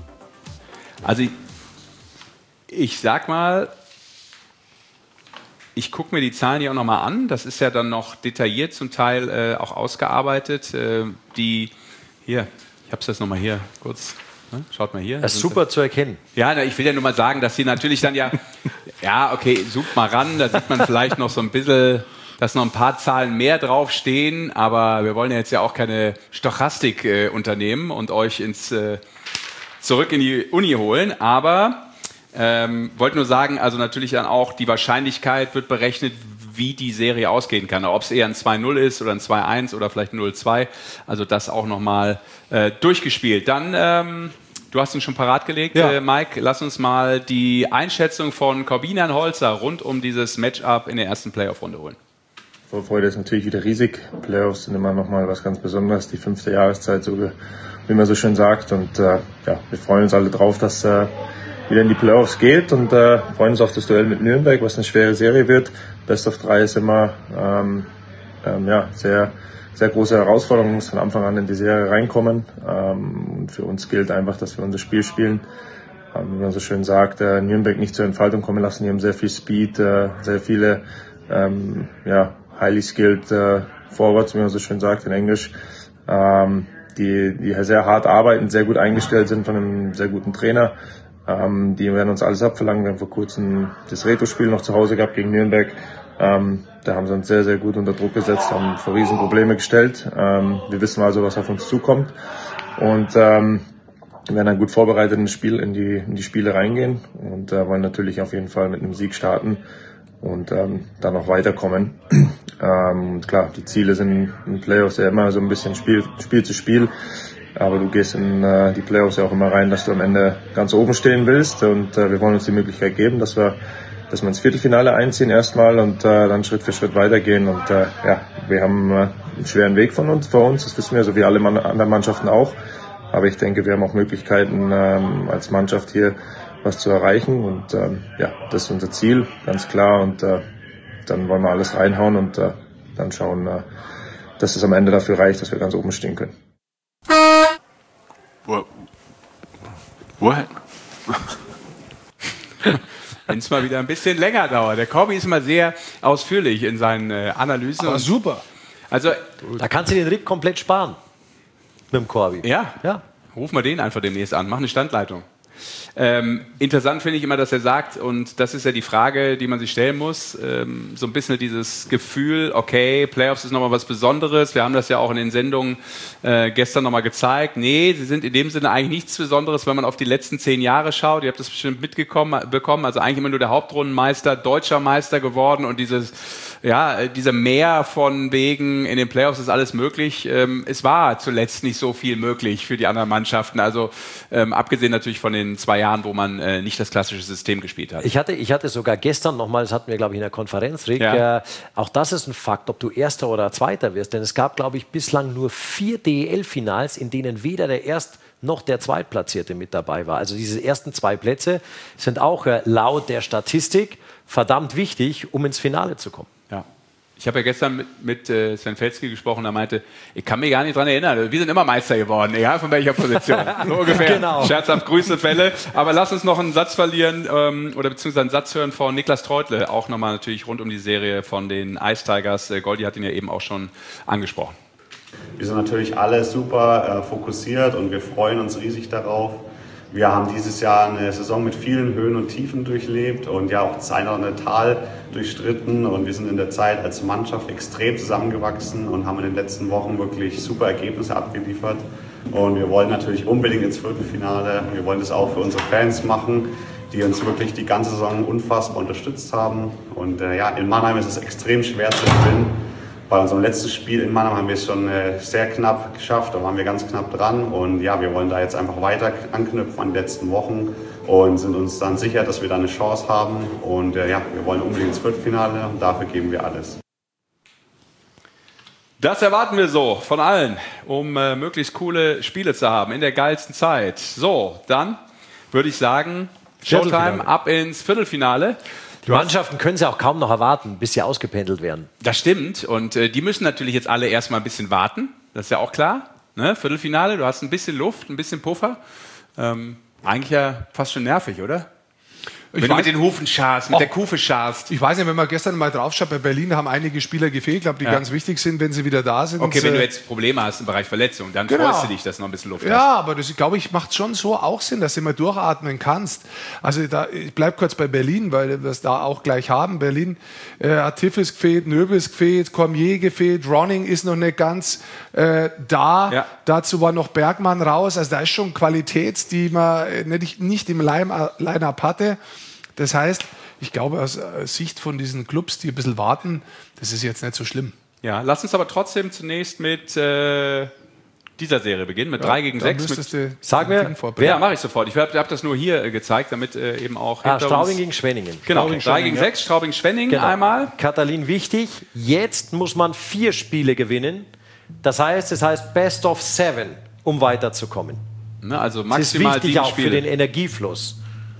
Also ich, ich sag mal, ich gucke mir die Zahlen hier auch nochmal an. Das ist ja dann noch detailliert zum Teil äh, auch ausgearbeitet. Äh, die, hier, ich habe es jetzt nochmal hier kurz. Ne? Schaut mal hier. Das ist super zu erkennen. Ja, na, ich will ja nur mal sagen, dass sie natürlich dann ja, ja, okay, sucht mal ran, da sieht man vielleicht noch so ein bisschen, dass noch ein paar Zahlen mehr draufstehen, aber wir wollen ja jetzt ja auch keine Stochastik äh, unternehmen und euch ins, äh, zurück in die Uni holen, aber ähm, wollte nur sagen, also natürlich dann auch die Wahrscheinlichkeit wird berechnet, wie die Serie ausgehen kann, ob es eher ein zwei null ist oder ein zwei eins oder vielleicht ein null zwei, also das auch nochmal äh, durchgespielt. Dann, ähm, du hast ihn schon parat gelegt, ja. äh, Mike, lass uns mal die Einschätzung von Corbinan Holzer rund um dieses Matchup in der ersten Playoff-Runde holen. Vorfreude ist natürlich wieder riesig. Playoffs sind immer nochmal was ganz Besonderes, die fünfte Jahreszeit, so wie man so schön sagt. Und äh, ja, wir freuen uns alle drauf, dass äh, wieder in die Playoffs geht und äh, freuen uns auf das Duell mit Nürnberg, was eine schwere Serie wird. Best of drei ist immer ähm, ähm, ja, sehr, sehr große Herausforderung, muss von Anfang an in die Serie reinkommen. Ähm, und für uns gilt einfach, dass wir unser Spiel spielen. Ähm, wie man so schön sagt, äh, Nürnberg nicht zur Entfaltung kommen lassen. Die haben sehr viel Speed, äh, sehr viele ähm, ja, highly skilled äh, Forwards, wie man so schön sagt in Englisch. Ähm, die, die sehr hart arbeiten, sehr gut eingestellt sind von einem sehr guten Trainer. Ähm, die werden uns alles abverlangen. Wir haben vor kurzem das Retro-Spiel noch zu Hause gehabt gegen Nürnberg. Ähm, da haben sie uns sehr, sehr gut unter Druck gesetzt, haben vor Riesenprobleme gestellt. Ähm, wir wissen also, was auf uns zukommt. Und ähm, wir werden dann gut vorbereitet in das Spiel, in die, in die Spiele reingehen und äh, wollen natürlich auf jeden Fall mit einem Sieg starten und ähm, dann noch weiterkommen. ähm, klar, die Ziele sind in Playoffs ja immer so ein bisschen Spiel, Spiel zu Spiel. Aber du gehst in äh, die Playoffs ja auch immer rein, dass du am Ende ganz oben stehen willst. Und äh, wir wollen uns die Möglichkeit geben, dass wir, dass wir ins Viertelfinale einziehen erstmal und äh, dann Schritt für Schritt weitergehen. Und äh, ja, wir haben äh, einen schweren Weg von uns, vor uns. Das wissen wir, so wie alle Mann, anderen Mannschaften auch. Aber ich denke, wir haben auch Möglichkeiten, ähm, als Mannschaft hier was zu erreichen. Und ähm, ja, das ist unser Ziel, ganz klar. Und äh, dann wollen wir alles reinhauen und äh, dann schauen, äh, dass es am Ende dafür reicht, dass wir ganz oben stehen können. What? What? Wenn es mal wieder ein bisschen länger dauert. Der Corby ist immer sehr ausführlich in seinen äh, Analysen. Aber super. Also, da kannst du den Rick komplett sparen. Mit dem Corby. Ja, ja. Ruf mal den einfach demnächst an. Mach eine Standleitung. Ähm, interessant finde ich immer, dass er sagt, und das ist ja die Frage, die man sich stellen muss, ähm, so ein bisschen dieses Gefühl, okay, Playoffs ist nochmal was Besonderes, wir haben das ja auch in den Sendungen äh, gestern nochmal gezeigt, nee, sie sind in dem Sinne eigentlich nichts Besonderes, wenn man auf die letzten zehn Jahre schaut, ihr habt das bestimmt mitbekommen, bekommen, also eigentlich immer nur der Hauptrundenmeister, deutscher Meister geworden und dieses, ja, diese Mehr von wegen, in den Playoffs ist alles möglich, ähm, es war zuletzt nicht so viel möglich für die anderen Mannschaften, also ähm, abgesehen natürlich von den zwei Jahren, wo man äh, nicht das klassische System gespielt hat. Ich hatte, ich hatte sogar gestern nochmal, das hatten wir, glaube ich, in der Konferenz, Rick, ja. äh, auch das ist ein Fakt, ob du Erster oder Zweiter wirst, denn es gab, glaube ich, bislang nur vier D E L-Finals, in denen weder der Erst- noch der Zweitplatzierte mit dabei war. Also diese ersten zwei Plätze sind auch äh, laut der Statistik verdammt wichtig, um ins Finale zu kommen. Ja. Ich habe ja gestern mit, mit äh, Sven Felski gesprochen, der meinte, ich kann mich gar nicht dran erinnern, wir sind immer Meister geworden, egal von welcher Position. So ungefähr. Genau. Scherzhaft, Grüße, Fälle. Aber lass uns noch einen Satz verlieren ähm, oder beziehungsweise einen Satz hören von Niklas Treutle, auch nochmal natürlich rund um die Serie von den Ice Tigers. Äh, Goldi hat ihn ja eben auch schon angesprochen. Wir sind natürlich alle super äh, fokussiert und wir freuen uns riesig darauf. Wir haben dieses Jahr eine Saison mit vielen Höhen und Tiefen durchlebt und ja auch das eine oder andere Tal durchstritten und wir sind in der Zeit als Mannschaft extrem zusammengewachsen und haben in den letzten Wochen wirklich super Ergebnisse abgeliefert und wir wollen natürlich unbedingt ins Viertelfinale. Wir wollen das auch für unsere Fans machen, die uns wirklich die ganze Saison unfassbar unterstützt haben und äh, ja, in Mannheim ist es extrem schwer zu gewinnen. Bei unserem letzten Spiel in Mannheim haben wir es schon äh, sehr knapp geschafft, da waren wir ganz knapp dran und ja, wir wollen da jetzt einfach weiter anknüpfen an die letzten Wochen und sind uns dann sicher, dass wir da eine Chance haben und äh, ja, wir wollen unbedingt ins Viertelfinale und dafür geben wir alles. Das erwarten wir so von allen, um äh, möglichst coole Spiele zu haben in der geilsten Zeit. So, dann würde ich sagen, Showtime ab ins Viertelfinale. Die Mannschaften können es ja auch kaum noch erwarten, bis sie ausgependelt werden. Das stimmt. Und äh, die müssen natürlich jetzt alle erstmal ein bisschen warten. Das ist ja auch klar. Ne? Viertelfinale, du hast ein bisschen Luft, ein bisschen Puffer. Ähm, eigentlich ja fast schon nervig, oder? Wenn Ich du weiß- mit den Hufen scharst, mit Oh. der Kufe scharst. Ich weiß nicht, wenn man gestern mal draufschaut, bei Berlin haben einige Spieler gefehlt, glaube die Ja. ganz wichtig sind, wenn sie wieder da sind. Okay, wenn du Äh, jetzt Probleme hast im Bereich Verletzung, dann Genau. freust du dich, dass du noch ein bisschen Luft hast. Ja, aber das, glaube ich, macht schon so auch Sinn, dass du mal durchatmen kannst. Also da, ich bleibe kurz bei Berlin, weil wir es da auch gleich haben. Berlin äh, hat Tiffes gefehlt, Nöbels gefehlt, Cormier gefehlt, Ronning ist noch nicht ganz äh, da. Ja. Dazu war noch Bergmann raus. Also da ist schon Qualität, die man äh, nicht, nicht im Line- Line-Up hatte. Das heißt, ich glaube, aus äh, Sicht von diesen Clubs, die ein bisschen warten, das ist jetzt nicht so schlimm. Ja, lass uns aber trotzdem zunächst mit äh, dieser Serie beginnen, mit drei gegen Da sechs. müsstest Mit, du Sag das mir, Ding vorbringen. ja, mache ich sofort. Ich habe hab das nur hier äh, gezeigt, damit äh, eben auch Ah, hinter Straubing uns... gegen Schwenningen. Genau, Straubing, drei gegen Schwenningen, sechs, Straubing-Schwenningen Genau. einmal. Katalin, wichtig, jetzt muss man vier Spiele gewinnen. Das heißt, es heißt Best of Seven, um weiterzukommen. Ne, also Das ist maximal wichtig sieben auch für Spiele. den Energiefluss.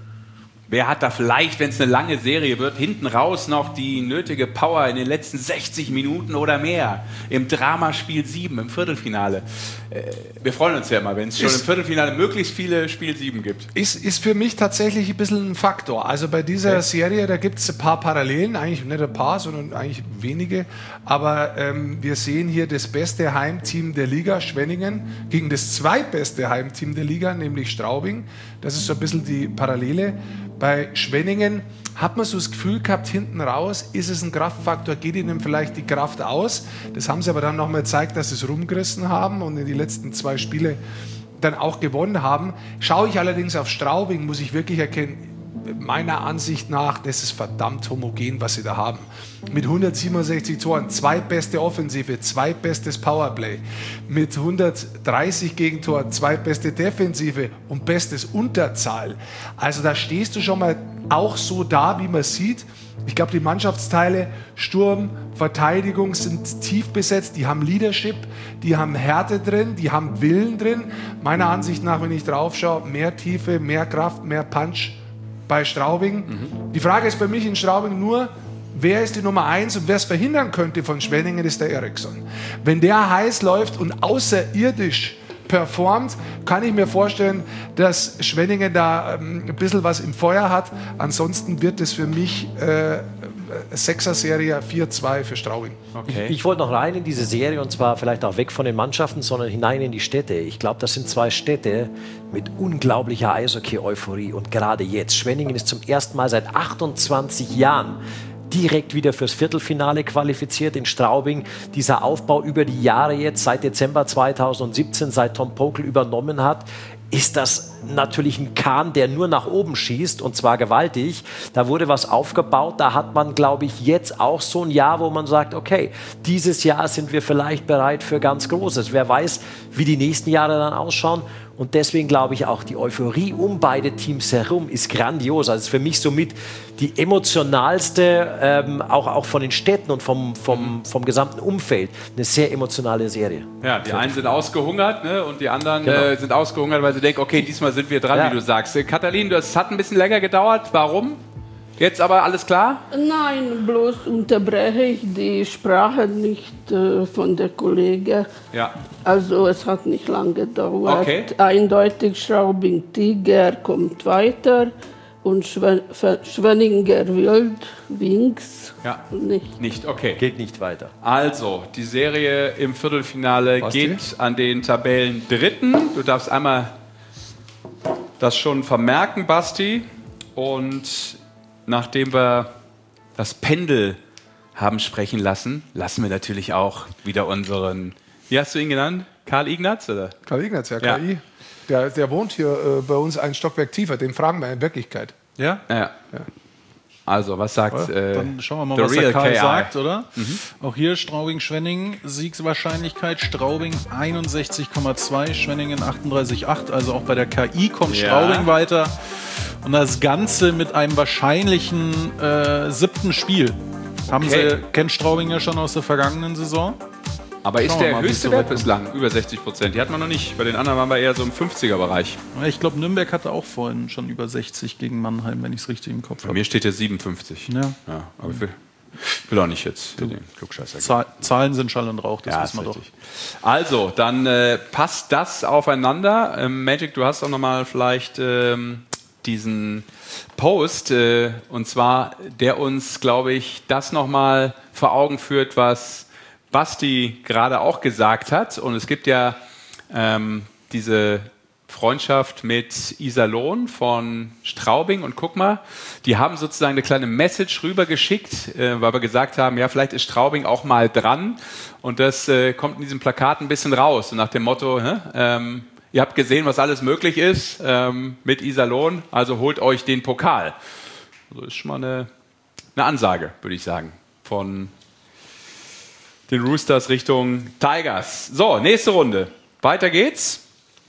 Wer hat da vielleicht, wenn es eine lange Serie wird, hinten raus noch die nötige Power in den letzten sechzig Minuten oder mehr? Im Dramaspiel sieben, im Viertelfinale. Äh, wir freuen uns ja immer, wenn es schon Ist- im Viertelfinale möglichst viele Spiel sieben gibt. Ist, ist für mich tatsächlich ein bisschen ein Faktor. Also bei dieser Okay. Serie, da gibt es ein paar Parallelen, eigentlich nicht ein paar, sondern eigentlich wenige. Aber ähm, wir sehen hier das beste Heimteam der Liga, Schwenningen, gegen das zweitbeste Heimteam der Liga, nämlich Straubing. Das ist so ein bisschen die Parallele. Bei Schwenningen hat man so das Gefühl gehabt, hinten raus ist es ein Kraftfaktor, geht ihnen vielleicht die Kraft aus. Das haben sie aber dann nochmal gezeigt, dass sie es rumgerissen haben und in die letzten zwei Spiele dann auch gewonnen haben. Schaue ich allerdings auf Straubing, muss ich wirklich erkennen, meiner Ansicht nach, das ist verdammt homogen, was sie da haben. Mit hundertsiebenundsechzig Toren, zweitbeste Offensive, zweitbestes Powerplay. Mit hundertdreißig Gegentoren, zweitbeste Defensive und bestes Unterzahl. Also da stehst du schon mal auch so da, wie man sieht. Ich glaube, die Mannschaftsteile Sturm, Verteidigung sind tief besetzt. Die haben Leadership, die haben Härte drin, die haben Willen drin. Meiner Ansicht nach, wenn ich drauf schaue, mehr Tiefe, mehr Kraft, mehr Punch bei Straubing. Die Frage ist bei mich in Straubing nur, wer ist die Nummer eins und wer es verhindern könnte von Schwenningen, ist der Eriksson. Wenn der heiß läuft und außerirdisch performt, kann ich mir vorstellen, dass Schwenningen da ähm, ein bisschen was im Feuer hat. Ansonsten wird es für mich äh, Sechser-Serie vier zwei für Straubing. Okay. Ich, ich wollte noch rein in diese Serie und zwar vielleicht auch weg von den Mannschaften, sondern hinein in die Städte. Ich glaube, das sind zwei Städte mit unglaublicher Eishockey-Euphorie und gerade jetzt. Schwenningen ist zum ersten Mal seit achtundzwanzig Jahren direkt wieder fürs Viertelfinale qualifiziert in Straubing. Dieser Aufbau über die Jahre jetzt, seit Dezember zweitausendsiebzehn, seit Tom Pokel übernommen hat, ist das natürlich ein Kahn, der nur nach oben schießt und zwar gewaltig. Da wurde was aufgebaut, da hat man, glaube ich, jetzt auch so ein Jahr, wo man sagt, okay, dieses Jahr sind wir vielleicht bereit für ganz Großes. Wer weiß, wie die nächsten Jahre dann ausschauen. Und deswegen glaube ich auch, die Euphorie um beide Teams herum ist grandios. Also es ist für mich somit die emotionalste, ähm, auch, auch von den Städten und vom, vom, vom gesamten Umfeld, eine sehr emotionale Serie. Ja, die einen sind ausgehungert, ne, und die anderen Genau. äh, sind ausgehungert, weil sie denken, okay, diesmal sind wir dran, Ja. wie du sagst. Äh, Katalin, das hat ein bisschen länger gedauert. Warum? Jetzt aber alles klar? Nein, bloß unterbreche ich die Sprache nicht äh, von der Kollege. Ja. Also es hat nicht lange gedauert. Okay. Eindeutig Straubing Tiger kommt weiter und Schwen Ver- Schwenninger Wild Wings Ja. nicht. Nicht, okay. Geht nicht weiter. Also, die Serie im Viertelfinale Basti? geht an den Tabellendritten. Du darfst einmal das schon vermerken, Basti. Und nachdem wir das Pendel haben sprechen lassen, lassen wir natürlich auch wieder unseren, wie hast du ihn genannt? Karl Ignaz, oder? Karl Ignaz, ja, Ja. K I. Der, der wohnt hier äh, bei uns ein Stockwerk tiefer, den fragen wir in Wirklichkeit. Ja? Ja. Also, was sagt äh, Dann schauen wir mal, the was der real Karl K I? sagt, oder? Auch hier Straubing-Schwenningen, Siegswahrscheinlichkeit, Straubing einundsechzig Komma zwei, Schwenningen achtunddreißig Komma acht. Also auch bei der K I kommt Ja. Straubing weiter. Und das Ganze mit einem wahrscheinlichen äh, siebten Spiel. Haben Okay. Sie, kennt Straubing ja schon aus der vergangenen Saison. Aber ist Schauen wir der mal, wie es höchste so Wert weit bislang über sechzig Prozent? Die hat man noch nicht. Bei den anderen waren wir eher so im fünfziger-Bereich. Ich glaube, Nürnberg hatte auch vorhin schon über sechzig gegen Mannheim, wenn ich es richtig im Kopf Bei habe. mir steht hier siebenundfünfzig. Ja. Ja, aber ich will, will auch nicht jetzt den Klugscheißer geben. Zahl- Zahlen sind Schall und Rauch, das Ja, wissen ist wir doch. richtig. Also, dann äh, passt das aufeinander. Ähm, Magic, du hast auch noch mal vielleicht ähm, diesen Post, äh, und zwar, der uns, glaube ich, das nochmal vor Augen führt, was Basti gerade auch gesagt hat. Und es gibt ja ähm, diese Freundschaft mit Iserlohn von Straubing und guck mal, die haben sozusagen eine kleine Message rübergeschickt, äh, weil wir gesagt haben, ja, vielleicht ist Straubing auch mal dran. Und das äh, kommt in diesem Plakat ein bisschen raus. Und nach dem Motto, hä, ähm, ihr habt gesehen, was alles möglich ist ähm, mit Iserlohn, also holt euch den Pokal. Also ist schon mal eine, eine Ansage, würde ich sagen, von den Roosters Richtung Tigers. So, nächste Runde. Weiter geht's.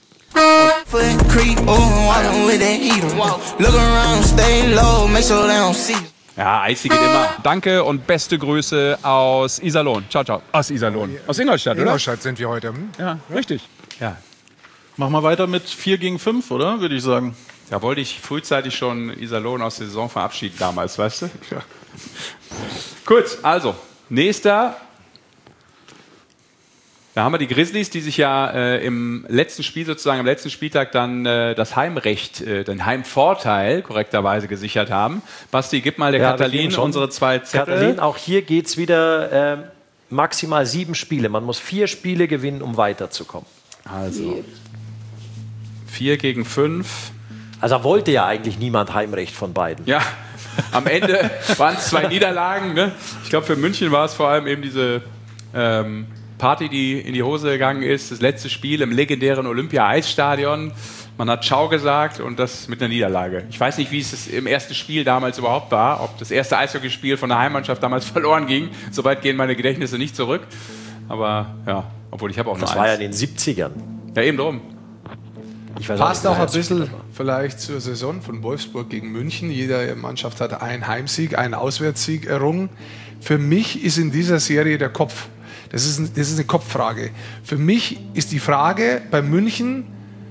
Ja, Eisi geht immer. Danke und beste Grüße aus Iserlohn. Ciao, ciao. Aus Iserlohn. Aus Ingolstadt, oder? Ingolstadt sind wir heute. Hm? Ja, richtig. Ja. Machen wir weiter mit vier gegen fünf, oder? Würde ich sagen. Da wollte ich frühzeitig schon Iserlohn aus der Saison verabschieden damals, weißt du? Ja. Gut, also, nächster. Da haben wir die Grizzlies, die sich ja äh, im letzten Spiel, sozusagen am letzten Spieltag, dann äh, das Heimrecht, äh, den Heimvorteil korrekterweise gesichert haben. Basti, gib mal der ja, Katalin unsere zwei Zettel. Katalin, auch hier geht es wieder äh, maximal sieben Spiele. Man muss vier Spiele gewinnen, um weiterzukommen. Also vier gegen fünf. Also wollte ja eigentlich niemand Heimrecht von beiden. Ja, am Ende waren es zwei Niederlagen. Ne? Ich glaube, für München war es vor allem eben diese ähm, Party, die in die Hose gegangen ist. Das letzte Spiel im legendären Olympia-Eisstadion. Man hat Ciao gesagt und das mit einer Niederlage. Ich weiß nicht, wie es im ersten Spiel damals überhaupt war. Ob das erste Eishockeyspiel von der Heimmannschaft damals verloren ging. Soweit gehen meine Gedächtnisse nicht zurück. Aber ja, obwohl ich habe auch noch Das war ja in den siebzigern. Ja, eben drum. Ich weiß Passt auch, auch nicht, ein bisschen vielleicht zur Saison von Wolfsburg gegen München. Jede Mannschaft hat einen Heimsieg, einen Auswärtssieg errungen. Für mich ist in dieser Serie der Kopf. Das ist, ein, das ist eine Kopffrage. Für mich ist die Frage bei München,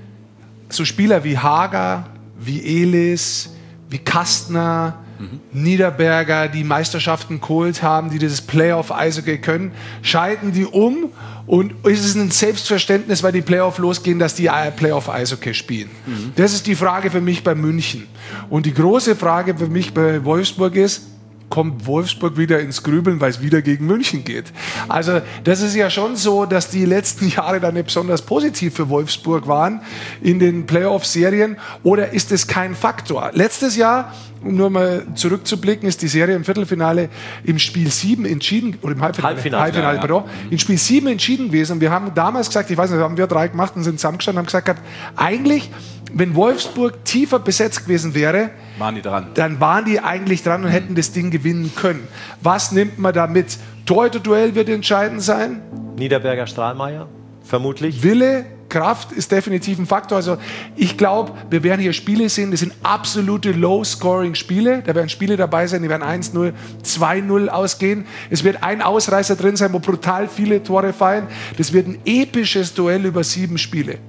so Spieler wie Hager, wie Elis, wie Kastner, mhm. Niederberger, die Meisterschaften geholt haben, die dieses Playoff-Eishockey können, schalten die um und ist es ein Selbstverständnis, weil die Playoff losgehen, dass die Playoff-Eishockey spielen. Mhm. Das ist die Frage für mich bei München. Und die große Frage für mich bei Wolfsburg ist, kommt Wolfsburg wieder ins Grübeln, weil es wieder gegen München geht. Also das ist ja schon so, dass die letzten Jahre dann nicht besonders positiv für Wolfsburg waren in den Playoff-Serien. Oder ist es kein Faktor? Letztes Jahr, um nur mal zurückzublicken, ist die Serie im Viertelfinale im Spiel sieben entschieden, oder im Halbfinale, Halbfinale, Halbfinale ja, pardon, in Spiel sieben entschieden gewesen. Und wir haben damals gesagt, ich weiß nicht, haben wir drei gemacht und sind zusammengestanden und haben gesagt, eigentlich, wenn Wolfsburg tiefer besetzt gewesen wäre, waren die dran. Dann waren die eigentlich dran und hätten das Ding gewinnen können. Was nimmt man da mit? Torhüter-Duell wird entscheidend sein. Niederberger, Strahlmeier, vermutlich. Wille, Kraft ist definitiv ein Faktor. Also ich glaube, wir werden hier Spiele sehen, das sind absolute Low-Scoring-Spiele. Da werden Spiele dabei sein, die werden eins null, zwei null ausgehen. Es wird ein Ausreißer drin sein, wo brutal viele Tore fallen. Das wird ein episches Duell über sieben Spiele.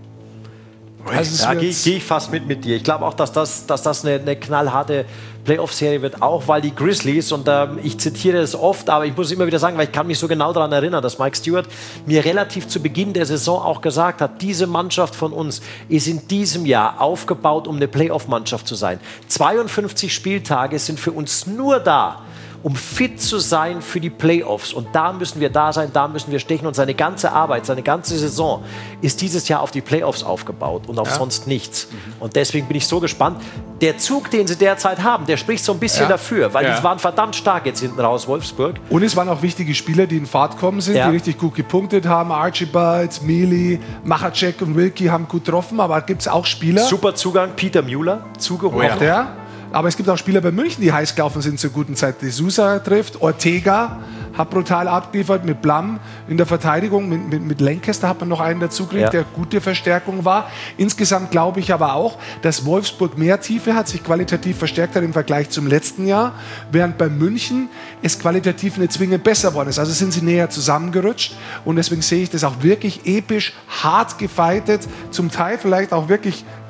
Also ja, gehe geh ich fast mit mit dir. Ich glaube auch, dass das, dass das eine, eine knallharte Playoff-Serie wird, auch weil die Grizzlies, und ähm, ich zitiere es oft, aber ich muss immer wieder sagen, weil ich kann mich so genau daran erinnern, dass Mike Stewart mir relativ zu Beginn der Saison auch gesagt hat, diese Mannschaft von uns ist in diesem Jahr aufgebaut, um eine Playoff-Mannschaft zu sein. zweiundfünfzig Spieltage sind für uns nur da, um fit zu sein für die Playoffs. Und da müssen wir da sein, da müssen wir stechen. Und seine ganze Arbeit, seine ganze Saison ist dieses Jahr auf die Playoffs aufgebaut und auf ja. sonst nichts. Mhm. Und deswegen bin ich so gespannt. Der Zug, den sie derzeit haben, der spricht so ein bisschen ja. dafür, weil ja. die waren verdammt stark jetzt hinten raus, Wolfsburg. Und es waren auch wichtige Spieler, die in Fahrt gekommen sind, ja. die richtig gut gepunktet haben. Archibald, Mealy, Machacek und Wilkie haben gut getroffen, aber gibt es auch Spieler. Super Zugang, Peter Müller, zugeholt. Oh ja. Der. Aber es gibt auch Spieler bei München, die heiß gelaufen sind zur guten Zeit. Die Sousa trifft, Ortega hat brutal abgeliefert mit Blam in der Verteidigung. Mit, mit, mit Lancaster hat man noch einen dazugekriegt, ja. der gute Verstärkung war. Insgesamt glaube ich aber auch, dass Wolfsburg mehr Tiefe hat, sich qualitativ verstärkt hat im Vergleich zum letzten Jahr, während bei München es qualitativ nicht zwingend besser worden ist. Also sind sie näher zusammengerutscht und deswegen sehe ich das auch wirklich episch, hart gefeitet, zum Teil vielleicht auch wirklich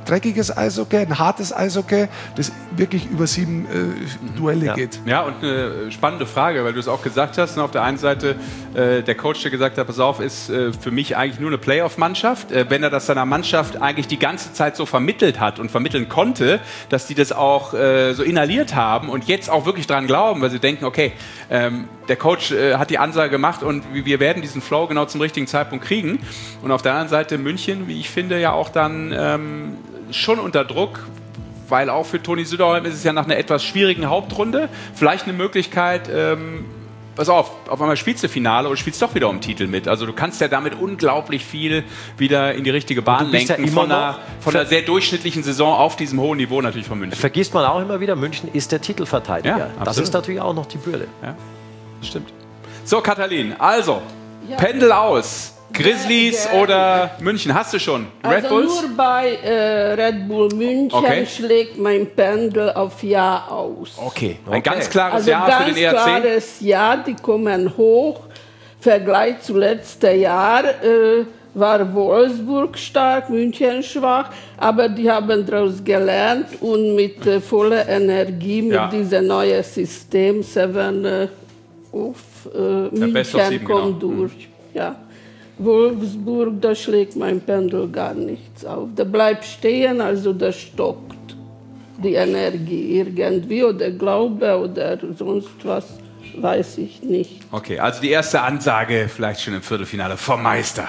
dreckiges Eishockey, ein hartes Eishockey, das wirklich über sieben äh, Duelle ja. geht. Ja, und eine spannende Frage, weil du es auch gesagt hast. Auf der einen Seite, äh, der Coach, der gesagt hat, pass auf, ist äh, für mich eigentlich nur eine Playoff-Mannschaft. Äh, wenn er das seiner Mannschaft eigentlich die ganze Zeit so vermittelt hat und vermitteln konnte, dass die das auch äh, so inhaliert haben und jetzt auch wirklich dran glauben, weil sie denken, okay, ähm, der Coach äh, hat die Ansage gemacht und wir werden diesen Flow genau zum richtigen Zeitpunkt kriegen. Und auf der anderen Seite München, wie ich finde, ja auch dann ähm, schon unter Druck, weil auch für Toni Söderholm ist es ja nach einer etwas schwierigen Hauptrunde vielleicht eine Möglichkeit, ähm, pass auf, auf einmal spielst du Finale und spielst doch wieder um Titel mit. Also du kannst ja damit unglaublich viel wieder in die richtige Bahn lenken, ja von, einer, von einer sehr durchschnittlichen Saison auf diesem hohen Niveau natürlich von München. Vergisst man auch immer wieder, München ist der Titelverteidiger. Ja, das ist natürlich auch noch die Bürde. Ja, das stimmt. So, Katalin, also, ja. Pendel aus. Grizzlies ja, ja. oder München, hast du schon? Red also Bulls? Nur bei äh, Red Bull München okay. schlägt mein Pendel auf Ja aus. Okay, ein okay. ganz klares also Ja ganz für den E R C? klares Ja, die kommen hoch. Vergleich zu letztem Jahr äh, war Wolfsburg stark, München schwach, aber die haben daraus gelernt und mit äh, voller Energie mit ja. diesem neuen System Seven äh, auf äh, München kommt genau. durch. Mhm. Ja. Wolfsburg, da schlägt mein Pendel gar nichts auf. Der bleibt stehen, also der stockt die Energie irgendwie oder Glaube oder sonst was, weiß ich nicht. Okay, also die erste Ansage vielleicht schon im Viertelfinale vom Meister.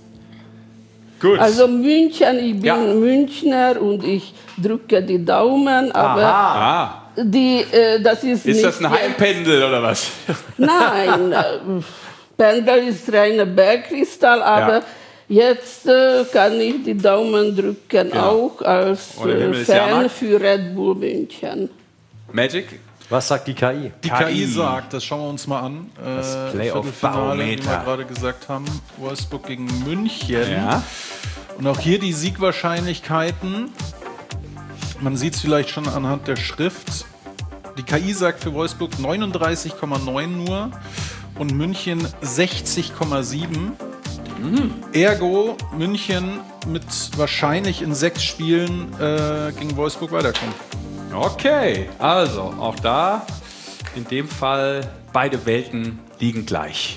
Gut. Also München, ich bin ja. Münchner und ich drücke die Daumen, aber Aha. Die, äh, das ist Ist nicht das ein Heimpendel oder was? Nein, äh, Pendel ist reiner Bergkristall, aber ja. jetzt äh, kann ich die Daumen drücken, ja. auch als äh, Fan für Red Bull München. Magic? Was sagt die K I? Die K I, K I sagt, das schauen wir uns mal an. Das äh, Playoff-Barometer. Wie wir gerade gesagt haben, Wolfsburg gegen München. Ja. Und auch hier die Siegwahrscheinlichkeiten. Man sieht es vielleicht schon anhand der Schrift. Die K I sagt für Wolfsburg neununddreißig Komma neun nur und München sechzig Komma sieben. Mhm. Ergo München mit wahrscheinlich in sechs Spielen äh, gegen Wolfsburg weiterkommt. Okay, also auch da in dem Fall beide Welten liegen gleich.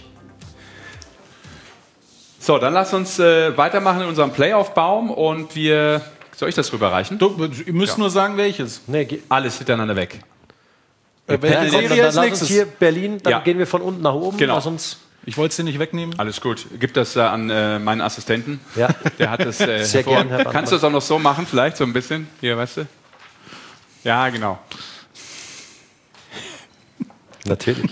So, dann lass uns äh, weitermachen in unserem Playoff-Baum und wir... Soll ich das rüberreichen? Du, ihr müsst ja. nur sagen, welches. Nee, alles hintereinander weg. Äh, welche ja, Serie dann, als dann nächstes? Lass uns hier Berlin, dann ja. gehen wir von unten nach oben. Genau. Uns ich wollte es dir nicht wegnehmen. Alles gut. Gib das äh, an äh, meinen Assistenten. Ja. Der hat das äh, sehr gern. Herr Kannst du das auch noch so machen, vielleicht so ein bisschen? Hier, weißt du? Ja, genau. Natürlich.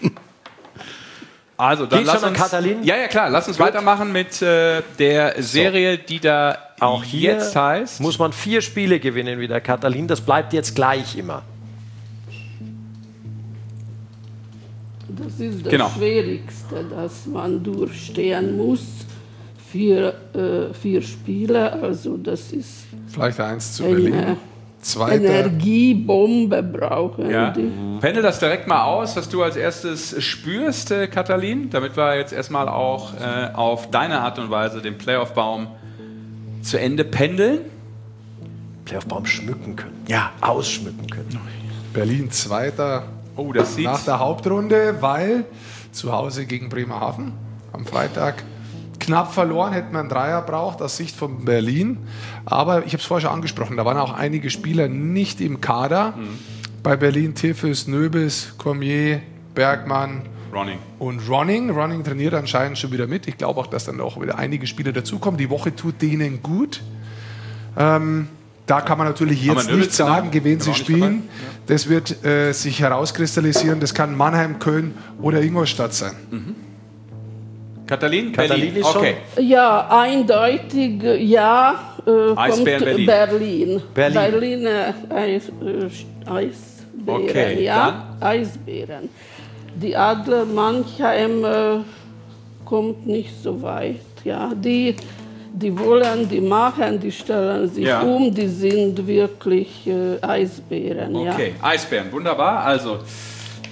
Also, dann Geht lass schon an uns, Katalin? Ja, ja, klar. Lass uns Gut. weitermachen mit äh, der Serie, so. die da auch hier jetzt heißt. Muss man vier Spiele gewinnen wie der Katalin. Das bleibt jetzt gleich immer. Das ist das genau. Schwierigste, dass man durchstehen muss. Vier, äh, vier Spiele, also das ist vielleicht eins zu eine Berlin. Zweiter. Energiebombe brauchen ja. die. Pendel das direkt mal aus, was du als erstes spürst, äh, Katalin, damit wir jetzt erstmal auch äh, auf deine Art und Weise den Playoff-Baum zu Ende pendeln. Playoff-Baum schmücken können. Ja. Ausschmücken können. Berlin Zweiter oh, das sieht nach der Hauptrunde, weil zu Hause gegen Bremerhaven am Freitag knapp verloren, hätten wir einen Dreier braucht aus Sicht von Berlin. Aber ich habe es vorher schon angesprochen, da waren auch einige Spieler nicht im Kader. Mhm. Bei Berlin Tiffes, Nöbis, Cormier, Bergmann Ronning. und Ronning. Ronning trainiert anscheinend schon wieder mit. Ich glaube auch, dass dann auch wieder einige Spieler dazukommen. Die Woche tut denen gut. Ähm, da kann man natürlich jetzt nicht sagen, gegen wen sie spielen. Ja. Das wird äh, sich herauskristallisieren. Das kann Mannheim, Köln oder Ingolstadt sein. Mhm. Katalin? Katalin ist okay. schon. Ja, eindeutig, ja. Äh, Eisbären kommt Berlin. Berlin. Berlin. Berlin äh, Eis, äh, Eisbären. Okay, ja, dann. Eisbären. Die Adler Mannheim äh, kommt nicht so weit. Ja, die, die wollen, die machen, die stellen sich ja. um, die sind wirklich äh, Eisbären. Okay, ja. Eisbären, wunderbar. Also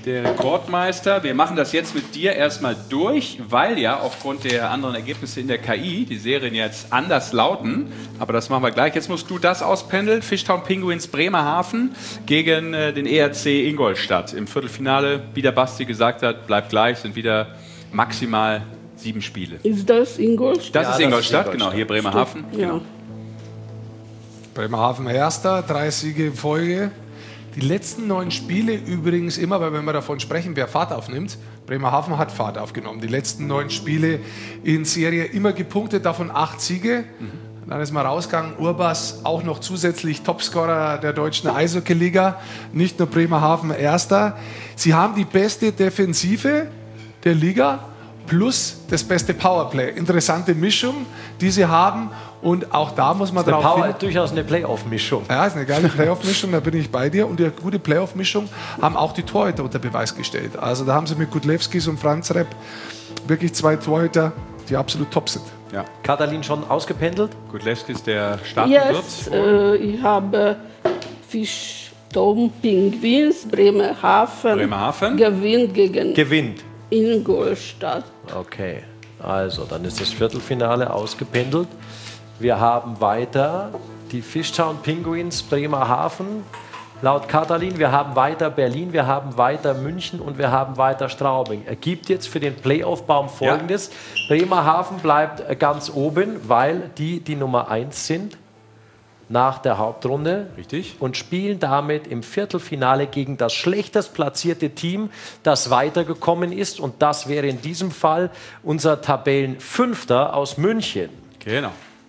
der Rekordmeister. Wir machen das jetzt mit dir erstmal durch, weil ja aufgrund der anderen Ergebnisse in der K I die Serien jetzt anders lauten. Aber das machen wir gleich. Jetzt musst du das auspendeln. Fishtown Penguins Bremerhaven gegen äh, den E R C Ingolstadt. Im Viertelfinale, wie der Basti gesagt hat, bleibt gleich, sind wieder maximal sieben Spiele. Ist das Ingolstadt? Das ja, ist Ingolstadt, das ist Ingolstadt. Genau, hier Bremerhaven. Ja. Genau. Bremerhaven Erster, drei Siege in Folge. Die letzten neun Spiele übrigens immer, weil wenn wir davon sprechen, wer Fahrt aufnimmt, Bremerhaven hat Fahrt aufgenommen. Die letzten neun Spiele in Serie immer gepunktet, davon acht Siege. Mhm. Dann ist mal rausgegangen, Urbas auch noch zusätzlich Topscorer der deutschen Eishockey-Liga, nicht nur Bremerhaven Erster. Sie haben die beste Defensive der Liga plus das beste Powerplay. Interessante Mischung, die sie haben. Und auch da muss man drauf Power hin. ist durchaus eine Playoff-Mischung. Ja, ist eine geile Playoff-Mischung, da bin ich bei dir. Und die gute Playoff-Mischung haben auch die Torhüter unter Beweis gestellt. Also da haben sie mit Gudlewskis und Franz Repp wirklich zwei Torhüter, die absolut top sind. Ja. Katalin schon ausgependelt? Gudlewskis, der starten yes, wird. Äh, ich habe Fishtown Penguins Bremerhaven, Bremerhaven gewinnt gegen Gewinnt. Ingolstadt. Okay, also dann ist das Viertelfinale ausgependelt. Wir haben weiter die Fishtown Penguins Bremerhaven, laut Katalin. Wir haben weiter Berlin, wir haben weiter München und wir haben weiter Straubing. Ergibt jetzt für den Playoff-Baum Folgendes. Ja. Bremerhaven bleibt ganz oben, weil die die Nummer eins sind nach der Hauptrunde. Richtig. Und spielen damit im Viertelfinale gegen das schlechtest platzierte Team, das weitergekommen ist. Und das wäre in diesem Fall unser Tabellenfünfter aus München. Genau.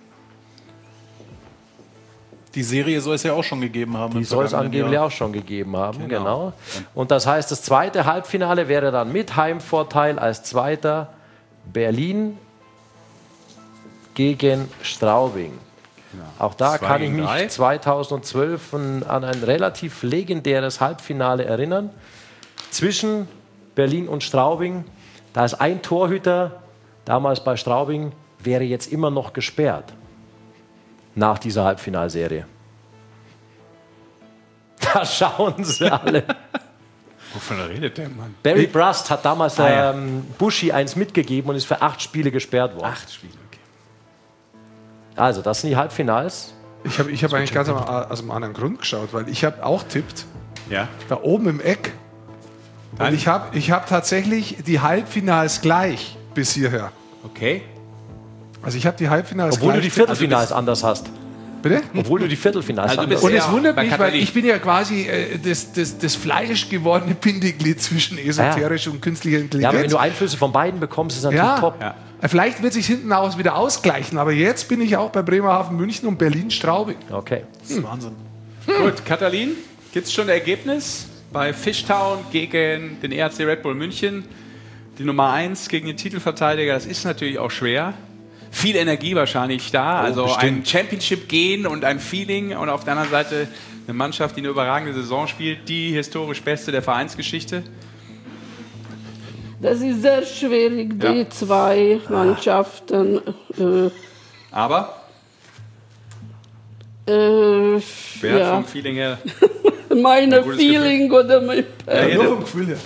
Die Serie soll es ja auch schon gegeben haben. Die soll es angeblich auch schon gegeben haben, genau. genau. Und das heißt, das zweite Halbfinale wäre dann mit Heimvorteil als Zweiter Berlin gegen Straubing. Genau. Auch da Zwei kann ich mich drei. zweitausendzwölf an ein relativ legendäres Halbfinale erinnern. Zwischen Berlin und Straubing, da ist ein Torhüter, damals bei Straubing, wäre jetzt immer noch gesperrt. Nach dieser Halbfinalserie. Da schauen sie alle. Wovon redet der Mann? Barry Brust hat damals ah, ja. ähm, Buschi eins mitgegeben und ist für acht Spiele gesperrt worden. Acht Spiele, okay. Also, das sind die Halbfinals. Ich habe ich hab eigentlich ganz aus einem anderen Grund geschaut, weil ich habe auch tippt. Ja. Da oben im Eck. Und ich habe ich hab tatsächlich die Halbfinals gleich bis hierher. Okay. Also ich habe die Halbfinals Obwohl gleich du die Viertelfinals also anders hast. Bitte? Obwohl du die Viertelfinals also anders hast. Und es wundert mich, weil ich bin ja quasi äh, das, das, das Fleisch gewordene Bindeglied zwischen esoterisch ja. und künstlicher Intelligenz. Ja, aber wenn du Einflüsse von beiden bekommst, ist das natürlich ja. top. Ja. Vielleicht wird sich hinten aus wieder ausgleichen, aber jetzt bin ich auch bei Bremerhaven, München und Berlin Straubing. Okay. Das ist hm. Wahnsinn. Hm. Gut, Katalin, gibt es schon ein Ergebnis bei Fishtown gegen den E R C Red Bull München? Die Nummer eins gegen den Titelverteidiger, das ist natürlich auch schwer. Viel Energie wahrscheinlich da, oh, also bestimmt. Ein Championship gehen und ein Feeling und auf der anderen Seite eine Mannschaft, die eine überragende Saison spielt, die historisch beste der Vereinsgeschichte. Das ist sehr schwierig, die ja. zwei Mannschaften. Äh, Aber? Äh, Wer ja. hat vom Feeling her? Meine Feeling Gefühl? Oder mein ja, ja, nur vom Gefühl her.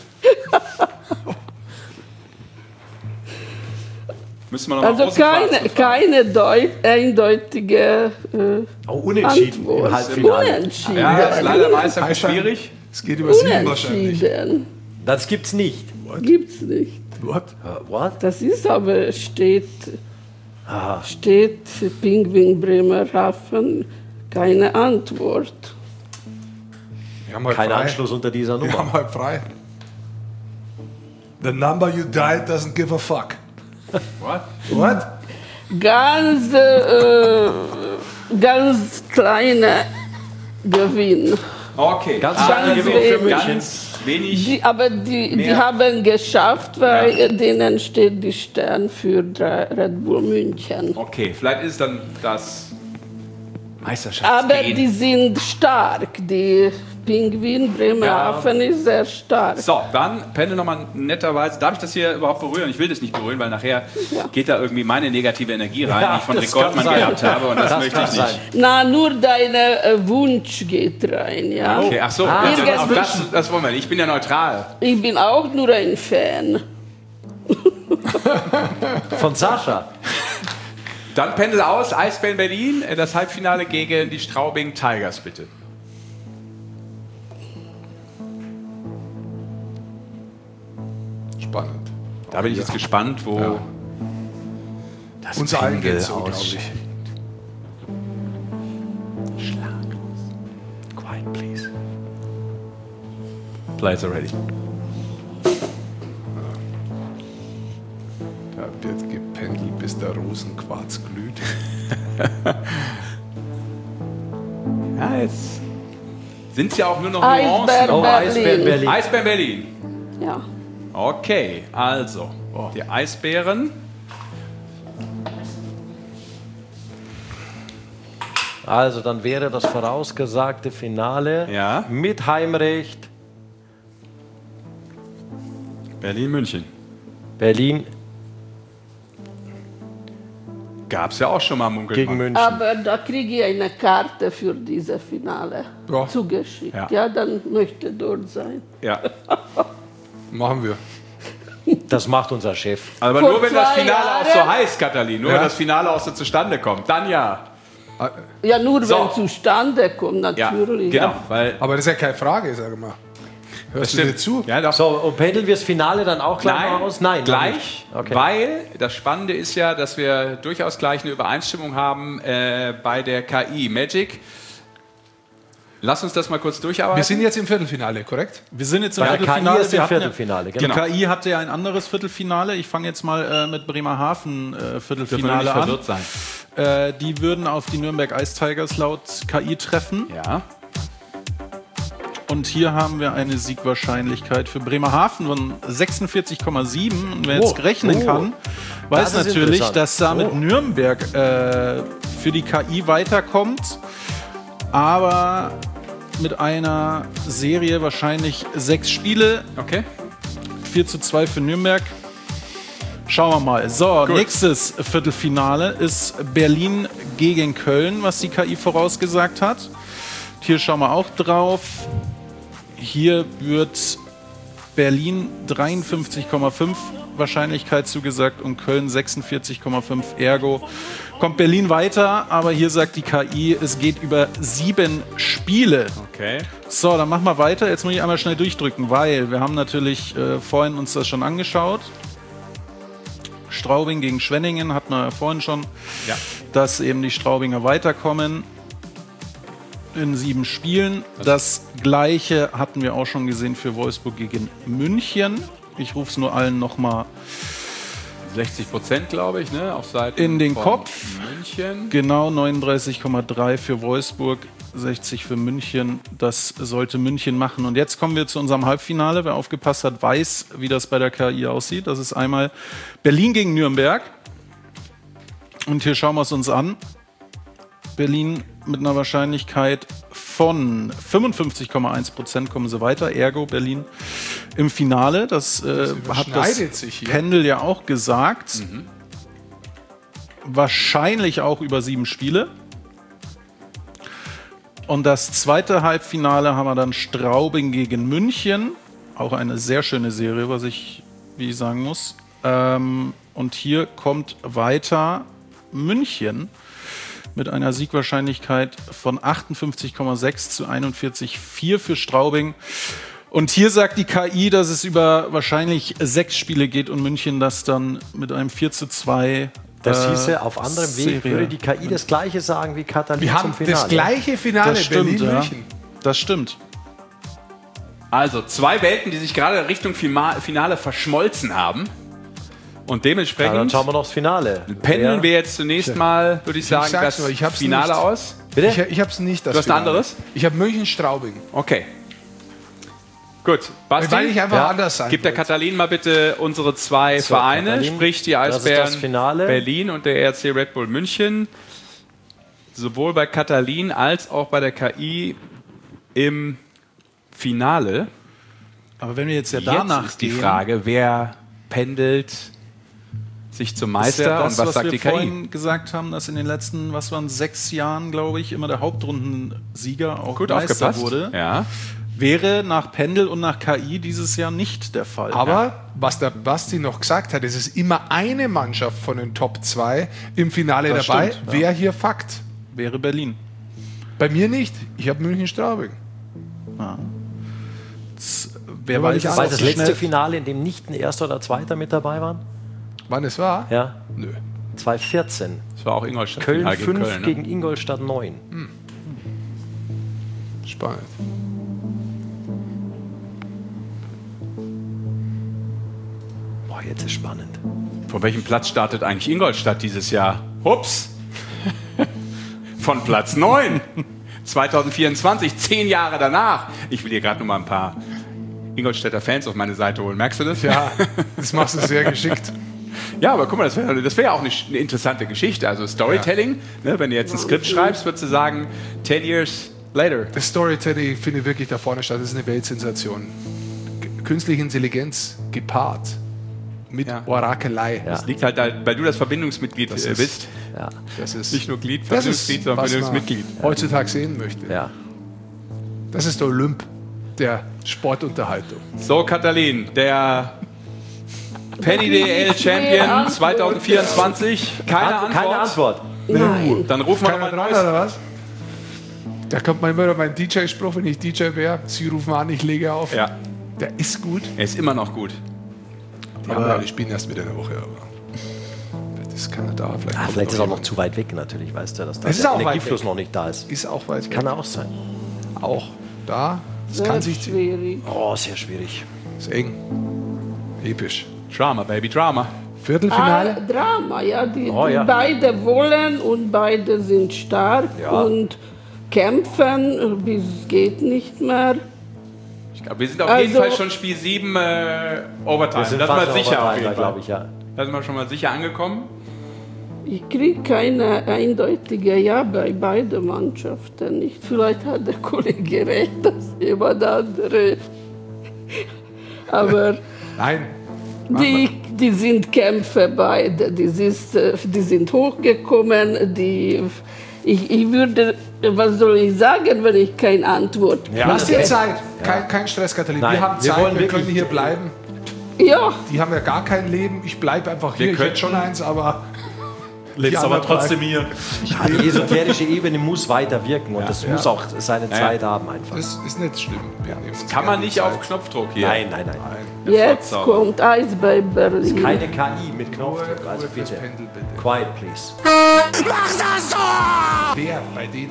Müssen wir noch also keine, keine deut, eindeutige äh, oh, unentschieden Antwort. Im Halbfinale. Unentschieden. Ja, das ist leider meistens schwierig. Es geht über sieben wahrscheinlich. Das gibt's nicht. What? Gibt's nicht. What? Uh, what? Das ist aber steht, ah. steht Penguin Bremerhaven keine Antwort. Kein Anschluss unter dieser Nummer. Wir haben halt frei. The number you died doesn't give a fuck. What? What? Ganz, äh, ganz kleiner Gewinn. Okay, ganz ah, kleiner Gewinn für München. Ganz wenig. Die, aber die, die haben geschafft, weil ja. denen steht die Stern für Red Bull München. Okay, vielleicht ist dann das Meisterschaftsgehen. Aber die sind stark, die Pinguin, Bremerhaven ja. ist sehr stark. So, dann Pendel nochmal netterweise. Darf ich das hier überhaupt berühren? Ich will das nicht berühren, weil nachher ja. geht da irgendwie meine negative Energie rein, ja, die ich von Rick Goldmann gehabt habe. Und das, das möchte ich nicht. Sein. Na, nur dein äh, Wunsch geht rein. Ja. Okay, ach so, ah, ja, auf das, das wollen wir nicht. Ich bin ja neutral. Ich bin auch nur ein Fan. Von Sascha. Dann Pendel aus, Eisbären Berlin, das Halbfinale gegen die Straubing Tigers, bitte. Spannend. Da bin ich jetzt gespannt, wo ja. das uns allen geht so, glaube ich. Schlaglos. Quiet, please. Players are ready. Da wird gependelt, bis der Rosenquarz glüht. Ja, jetzt sind es ja auch nur noch Eisbären Nuancen. Oh, Eisbären Berlin. Eisbären Berlin. Ja. Okay, also oh. die Eisbären. Also dann wäre das vorausgesagte Finale ja. mit Heimrecht. Berlin-München. Berlin. Gab es ja auch schon mal Munkelmann. Gegen München. Aber da kriege ich eine Karte für dieses Finale ja. zugeschickt. Ja. ja, dann möchte dort sein. Ja. Machen wir. Das macht unser Chef. Aber Vor nur wenn das Finale Jahre. auch so heißt, Katalin. Nur ja. wenn das Finale auch so zustande kommt. Dann ja. Ja, nur so. wenn zustande kommt, natürlich. Ja, genau. Ja. Weil Aber das ist ja keine Frage, sag mal. Hörst du dir zu? Ja, doch. So, und pendeln wir das Finale dann auch gleich Nein, aus? Nein, gleich. Okay. Weil das Spannende ist ja, dass wir durchaus gleich eine Übereinstimmung haben äh, bei der K I Magic. Lass uns das mal kurz durcharbeiten. Wir sind jetzt im Viertelfinale, korrekt? Wir sind jetzt im bei Viertelfinale. Der K I ist im wir Viertelfinale. Ja, genau. Die K I hatte ja ein anderes Viertelfinale. Ich fange jetzt mal äh, mit Bremerhaven äh, Viertelfinale an. Verwirrt sein. Äh, die würden auf die Nürnberg Ice Tigers laut K I treffen. Ja. Und hier haben wir eine Siegwahrscheinlichkeit für Bremerhaven von sechsundvierzig Komma sieben. Und wer jetzt oh, rechnen oh. kann, weiß das natürlich, dass damit oh. Nürnberg äh, für die K I weiterkommt. Aber mit einer Serie wahrscheinlich sechs Spiele. Okay. vier zu zwei für Nürnberg. Schauen wir mal. So, Gut. nächstes Viertelfinale ist Berlin gegen Köln, was die K I vorausgesagt hat. Hier schauen wir auch drauf. Hier wird Berlin dreiundfünfzig Komma fünf Wahrscheinlichkeit zugesagt und Köln sechsundvierzig Komma fünf. Ergo kommt Berlin weiter, aber hier sagt die K I, es geht über sieben Spiele. Okay. So, dann machen wir weiter. Jetzt muss ich einmal schnell durchdrücken, weil wir haben natürlich äh, vorhin uns das schon angeschaut. Straubing gegen Schwenningen hatten wir ja vorhin schon, ja. dass eben die Straubinger weiterkommen. In sieben Spielen. Das Gleiche hatten wir auch schon gesehen für Wolfsburg gegen München. Ich rufe es nur allen nochmal sechzig Prozent, glaube ich, ne? Auf Seiten in den Kopf. München. Genau, neununddreißig Komma drei für Wolfsburg, sechzig für München. Das sollte München machen. Und jetzt kommen wir zu unserem Halbfinale. Wer aufgepasst hat, weiß, wie das bei der K I aussieht. Das ist einmal Berlin gegen Nürnberg. Und hier schauen wir es uns an. Berlin mit einer Wahrscheinlichkeit von fünfundfünfzig Komma eins Prozent kommen sie weiter. Ergo Berlin im Finale. Das, äh, das hat das Pendel ja auch gesagt. Mhm. Wahrscheinlich auch über sieben Spiele. Und das zweite Halbfinale haben wir dann Straubing gegen München. Auch eine sehr schöne Serie, was ich, wie ich sagen muss. Ähm, und hier kommt weiter München mit einer Siegwahrscheinlichkeit von achtundfünfzig Komma sechs zu einundvierzig Komma vier für Straubing. Und hier sagt die K I, dass es über wahrscheinlich sechs Spiele geht und München das dann mit einem vier zu zwei. Das hieße, auf anderem Weg würde die K I das Gleiche sagen wie Katalin Wir haben zum Finale. Das gleiche Finale, das stimmt, Berlin-München. Ja. Das stimmt. Also zwei Welten, die sich gerade Richtung Finale verschmolzen haben. Und dementsprechend ja, dann schauen wir noch das Finale. Pendeln wir jetzt zunächst mal, würde ich sagen, ich das nur, ich Finale nicht. aus. Bitte? Ich, ich habe es nicht. Das du hast Finale. ein anderes? Ich habe München-Straubing. Okay. Gut. Basti, weil ich einfach ja. anders sein Gib der Katalin mal bitte unsere zwei so, Vereine, Katalin, sprich die Eisbären Berlin und der E R C Red Bull München. Sowohl bei Katalin als auch bei der K I im Finale. Aber wenn wir jetzt ja Jetzt danach ist die gehen, Frage, wer pendelt sich zum ist Meister ja das, und was, was sagt wir die K I? vorhin gesagt haben, dass in den letzten, was waren sechs Jahren, glaube ich, immer der Hauptrundensieger auch Gut Meister aufgepasst. wurde. Ja. Wäre nach Pendel und nach K I dieses Jahr nicht der Fall. Aber ja. was der Basti noch gesagt hat, es ist immer eine Mannschaft von den Top zwei im Finale Das dabei. stimmt, ja. Wer hier Fakt? Wäre Berlin. Bei mir nicht. Ich habe München-Straubing. Ja. Das, wer Aber weiß, nicht Das alles. war auch das so letzte schnell- Finale, in dem nicht ein Erster oder Zweiter mit dabei waren? Wann es war? Ja. Nö. zwanzig vierzehn. Das war auch Ingolstadt. Köln Finale fünf Köln, ne? gegen Ingolstadt neun. Spannend. Boah, jetzt ist spannend. Von welchem Platz startet eigentlich Ingolstadt dieses Jahr? Hups! Von Platz neun. zwanzig vierundzwanzig, zehn Jahre danach. Ich will hier gerade noch mal ein paar Ingolstädter Fans auf meine Seite holen. Merkst du das? Ja, das machst du sehr geschickt. Ja, aber guck mal, das wäre das wär ja auch eine, eine interessante Geschichte. Also Storytelling, ne, wenn du jetzt ein Skript schreibst, würdest du sagen, ten years later. Das Storytelling finde ich wirklich da vorne statt. Das ist eine Weltsensation. G- Künstliche Intelligenz gepaart mit Ja. Orakelei. Ja. Das liegt halt, da, weil du das Verbindungsmitglied Das äh, ist- bist. Ja. Das ist, Nicht nur Glied, das ist Verbindungsglied, sondern was man Verbindungsmitglied. heutzutage sehen möchte. Ja. Das ist der Olymp der Sportunterhaltung. So, Katalin, der Penny D L Champion zwanzig vierundzwanzig. Keine Antwort. Keine Antwort. Nein. Dann rufen wir Keiner nochmal dran, neues. oder was? Da kommt mal immer mein D J-Spruch, wenn ich D J wäre. Sie rufen an, ich lege auf. Ja, Der ist gut. er ist immer noch gut. Die, haben ja, die spielen erst wieder eine Woche, aber das ist keiner da. Vielleicht, Ah, kommt vielleicht ist er auch noch jemand. zu weit weg, natürlich, weißt du, dass da Es ist der auch weit Energiefluss weg. noch nicht da ist. Ist auch weit weg. Kann auch sein. Auch da. Das Sehr kann sich. schwierig. Oh, sehr schwierig. Ist eng. Episch. Drama, Baby, Drama. Ah, Viertelfinale? Drama, ja. Die, Oh, die ja. beide wollen und beide sind stark Ja. und kämpfen, bis geht nicht mehr. Ich glaub, wir sind auf Also- jeden Fall schon Spiel sieben äh, Overtime. Wir sind Das ist fast mal sicher auf jeden glaube Fall. ich, ja. Da sind wir schon mal sicher angekommen. Ich kriege keine eindeutige Ja bei beiden Mannschaften nicht. Vielleicht hat der Kollege recht, dass jemand andere. Aber Nein. die, die sind Kämpfer beide. Die, ist, äh, die sind hochgekommen. Die, ich, ich würde, was soll ich sagen, wenn ich keine Antwort kriege? Lass dir Zeit. Kein, kein Stress, Katalin. Nein, wir haben wir Zeit, wollen wir, wirklich- können hier bleiben. Ja, Die haben ja gar kein Leben. Ich bleibe einfach hier. Wir Ich hätte könnten- schon eins, aber. Lebst Die aber anderen trotzdem hier. Ja, die esoterische Ebene muss weiter wirken und das muss auch seine Zeit haben einfach. Das ist nicht schlimm. Wir nehmen uns Kann gerne man die nicht Zeit. auf Knopfdruck hier. Nein, nein, nein. jetzt Forza. kommt Eis bei Berlin. Keine K I mit Knopfdruck, Ruhe also fürs bitte. Pendel, bitte. Quiet, please. Wer bei denen?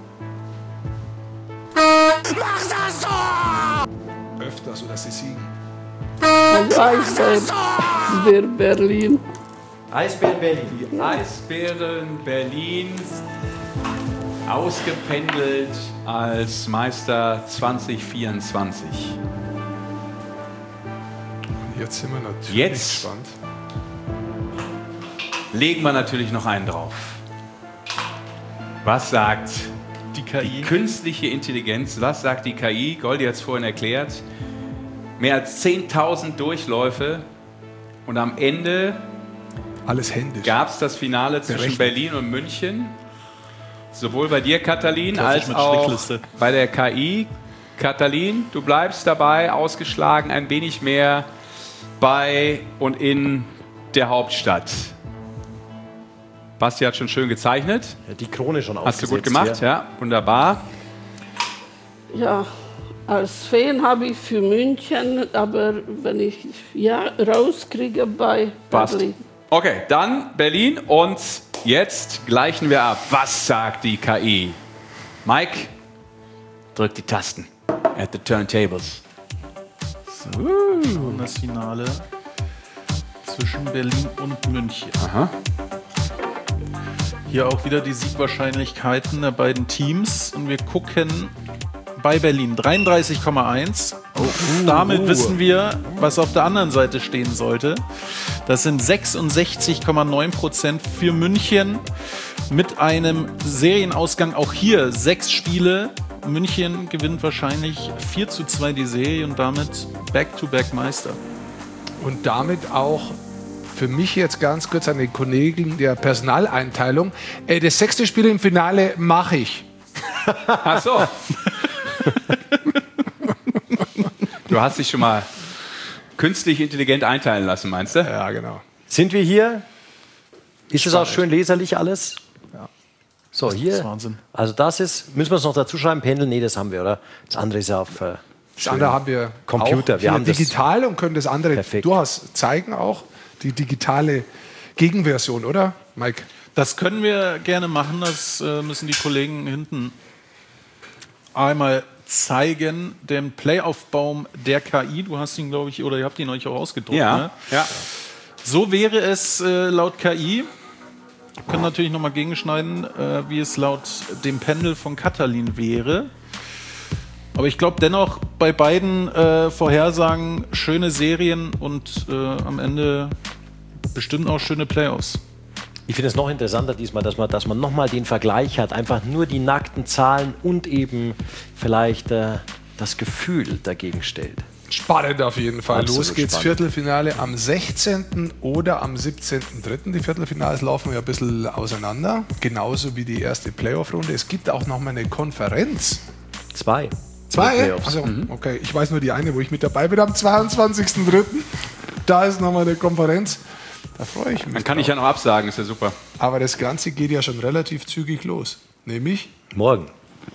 Öfter, so dass sie siegen. Also Eis bei, Eis bei Berlin. Eisbären Berlin. Eisbären Berlin ausgependelt als Meister zwanzig vierundzwanzig. Jetzt sind wir natürlich Jetzt? gespannt. Legen wir natürlich noch einen drauf. Was sagt Die K I. die künstliche Intelligenz? Was sagt die K I? Goldi hat es vorhin erklärt. Mehr als zehntausend Durchläufe und am Ende Alles händisch. gab es das Finale zwischen Berechnet. Berlin und München. Sowohl bei dir, Katalin, Klassisch als mit auch Strichliste. bei der K I. Katalin, du bleibst dabei, ausgeschlagen, ein wenig mehr bei und in der Hauptstadt. Basti hat schon schön gezeichnet. Die Krone schon Hast du aufgesetzt. gut gemacht, hier. ja, wunderbar. Ja, als Fan habe ich für München, aber wenn ich ja rauskriege bei Passt. Berlin. Okay, dann Berlin und jetzt gleichen wir ab. Was sagt die K I? Mike, drück die Tasten. At the turntables. Und das Finale zwischen Berlin und München. Aha. Hier auch wieder die Siegwahrscheinlichkeiten der beiden Teams. Und wir gucken bei Berlin dreiunddreißig Komma eins. Oh, damit uh. wissen wir, was auf der anderen Seite stehen sollte. Das sind sechsundsechzig Komma neun Prozent für München mit einem Serienausgang auch hier sechs Spiele. München gewinnt wahrscheinlich vier zu zwei die Serie und damit Back-to-Back Meister. Und damit auch für mich jetzt ganz kurz eine Kollegin der Personaleinteilung. Äh, das sechste Spiel im Finale mache ich. Ach so. Du hast dich schon mal künstlich intelligent einteilen lassen, meinst du? Ja, genau. Sind wir hier? Ist es auch schön leserlich alles? Ja. So, hier. Das ist Wahnsinn. Also das ist, müssen wir es noch dazu schreiben, Pendel? Nee, das haben wir, oder? Das andere ist ja auf äh, das andere haben wir Computer. Auch wir haben digital das und können das andere perfekt. durchaus zeigen auch. Die digitale Gegenversion, oder, Mike? Das können wir gerne machen. Das äh, müssen die Kollegen hinten einmal zeigen. Den Playoff-Baum der K I. Du hast ihn, glaube ich, oder ihr habt ihn euch auch ausgedruckt. Ja. Ne? ja. So wäre es äh, laut K I. Wir können natürlich nochmal gegenschneiden, äh, wie es laut dem Pendel von Katalin wäre. Aber ich glaube dennoch bei beiden äh, Vorhersagen schöne Serien und äh, am Ende bestimmt auch schöne Playoffs. Ich finde es noch interessanter diesmal, dass man, dass man nochmal den Vergleich hat. Einfach nur die nackten Zahlen und eben vielleicht äh, das Gefühl dagegen stellt. Spannend auf jeden Fall. Absolut Los geht's, spannend. Viertelfinale am sechzehnten oder am siebzehnten dritten Die Viertelfinals laufen ja ein bisschen auseinander. Genauso wie die erste Playoff-Runde. Es gibt auch nochmal eine Konferenz. Zwei. Zwei? Also, mhm. okay. Ich weiß nur die eine, wo ich mit dabei bin, am zweiundzwanzigsten dritten Da ist nochmal eine Konferenz. Da freue ich mich. Dann kann drauf. Ich ja noch absagen, ist ja super. Aber das Ganze geht ja schon relativ zügig los. Nämlich? Morgen.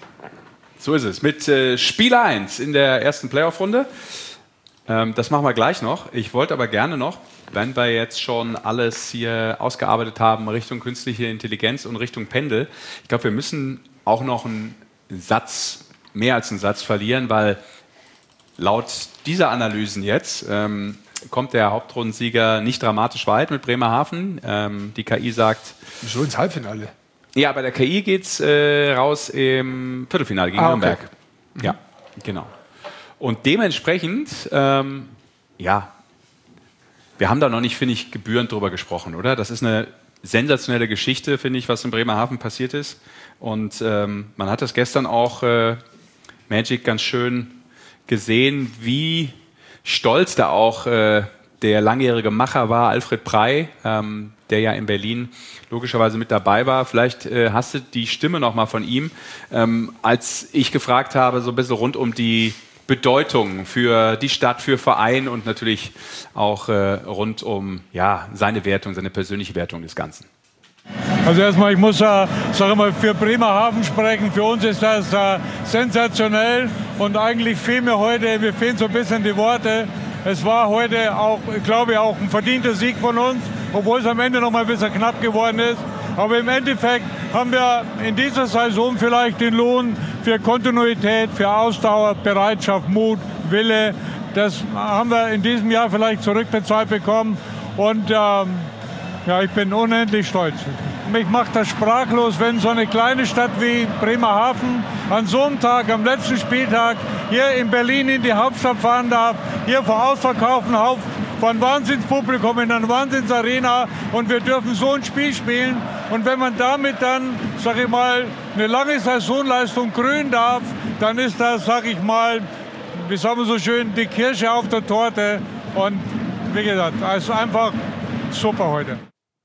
So ist es. Mit äh, Spiel eins in der ersten Playoff-Runde. Ähm, das machen wir gleich noch. Ich wollte aber gerne noch, wenn wir jetzt schon alles hier ausgearbeitet haben, Richtung künstliche Intelligenz und Richtung Pendel, ich glaube, wir müssen auch noch einen Satz mehr als einen Satz verlieren, weil laut dieser Analysen jetzt ähm, kommt der Hauptrundensieger nicht dramatisch weit mit Bremerhaven. Ähm, die K I sagt... Wieso ins Halbfinale? Ja, bei der K I geht es äh, raus im Viertelfinale gegen ah, okay. Nürnberg. Mhm. Ja, genau. Und dementsprechend, ähm, ja, wir haben da noch nicht, finde ich, gebührend drüber gesprochen, oder? Das ist eine sensationelle Geschichte, finde ich, was in Bremerhaven passiert ist. Und ähm, man hat das gestern auch... Äh, Magic ganz schön gesehen, wie stolz da auch äh, der langjährige Macher war, Alfred Prey, ähm, der ja in Berlin logischerweise mit dabei war. Vielleicht äh, hast du die Stimme noch mal von ihm, ähm, als ich gefragt habe, so ein bisschen rund um die Bedeutung für die Stadt, für Verein und natürlich auch äh, rund um ja, seine Wertung, seine persönliche Wertung des Ganzen. Also erstmal, ich muss äh, sag mal, für Bremerhaven sprechen. Für uns ist das äh, sensationell und eigentlich fehlen mir heute, mir fehlen so ein bisschen die Worte. Es war heute auch, ich glaube, auch ein verdienter Sieg von uns, obwohl es am Ende noch mal ein bisschen knapp geworden ist. Aber im Endeffekt haben wir in dieser Saison vielleicht den Lohn für Kontinuität, für Ausdauer, Bereitschaft, Mut, Wille. Das haben wir in diesem Jahr vielleicht zurückbezahlt bekommen und ähm, ja, ich bin unendlich stolz. Mich macht das sprachlos, wenn so eine kleine Stadt wie Bremerhaven an so einem Tag, am letzten Spieltag, hier in Berlin in die Hauptstadt fahren darf, hier vor ausverkauftem Haufen von Wahnsinnspublikum in einer Wahnsinnsarena und wir dürfen so ein Spiel spielen. Und wenn man damit dann, sag ich mal, eine lange Saisonleistung krönen darf, dann ist das, sag ich mal, wie sagen wir so schön, die Kirsche auf der Torte. Und wie gesagt, es ist einfach super heute.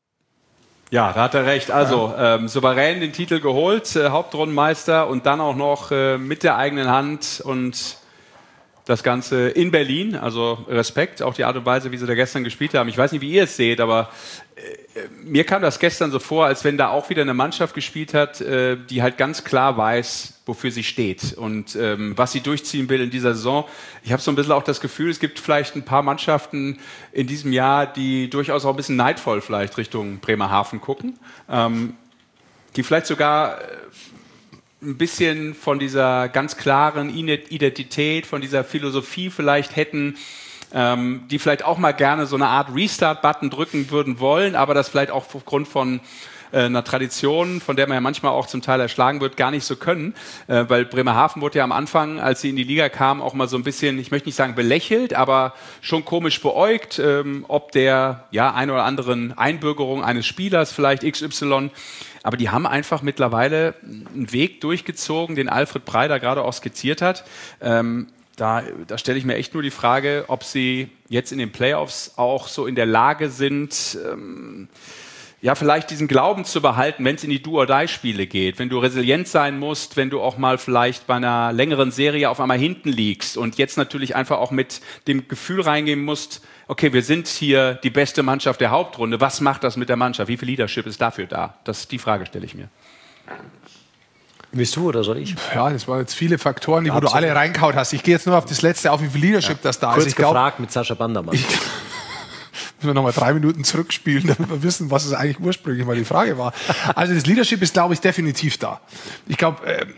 Ja, da hat er recht. Also ähm, souverän den Titel geholt, äh, Hauptrundenmeister und dann auch noch äh, mit der eigenen Hand und das Ganze in Berlin. Also Respekt, auch die Art und Weise, wie sie da gestern gespielt haben. Ich weiß nicht, wie ihr es seht, aber äh, mir kam das gestern so vor, als wenn da auch wieder eine Mannschaft gespielt hat, äh, die halt ganz klar weiß, wofür sie steht und ähm, was sie durchziehen will in dieser Saison. Ich habe so ein bisschen auch das Gefühl, es gibt vielleicht ein paar Mannschaften in diesem Jahr, die durchaus auch ein bisschen neidvoll vielleicht Richtung Bremerhaven gucken, ähm, die vielleicht sogar äh, ein bisschen von dieser ganz klaren Identität, von dieser Philosophie vielleicht hätten, ähm, die vielleicht auch mal gerne so eine Art Restart-Button drücken würden wollen, aber das vielleicht auch aufgrund von äh, einer Tradition, von der man ja manchmal auch zum Teil erschlagen wird, gar nicht so können. Äh, weil Bremerhaven wurde ja am Anfang, als sie in die Liga kamen, auch mal so ein bisschen, ich möchte nicht sagen belächelt, aber schon komisch beäugt, ähm, ob der ja ein oder anderen Einbürgerung eines Spielers, vielleicht X Y. Aber die haben einfach mittlerweile einen Weg durchgezogen, den Alfred Breider gerade auch skizziert hat. Ähm, Da, da stelle ich mir echt nur die Frage, ob sie jetzt in den Playoffs auch so in der Lage sind, ähm, ja, vielleicht diesen Glauben zu behalten, wenn es in die Do-or-Die-Spiele geht. Wenn du resilient sein musst, wenn du auch mal vielleicht bei einer längeren Serie auf einmal hinten liegst und jetzt natürlich einfach auch mit dem Gefühl reingehen musst, okay, wir sind hier die beste Mannschaft der Hauptrunde. Was macht das mit der Mannschaft? Wie viel Leadership ist dafür da? Das, die Frage stelle ich mir. Willst du oder soll ich? Ja, das waren jetzt viele Faktoren, die, wo du alle reinkaut hast. Ich gehe jetzt nur auf das Letzte, auf wie viel Leadership ja. das da ist. Kurz Also ich glaub, gefragt mit Sascha Bandermann. Ich, müssen wir nochmal drei Minuten zurückspielen, damit wir wissen, was es eigentlich ursprünglich mal die Frage war. Also das Leadership ist, glaube ich, definitiv da. Ich glaube,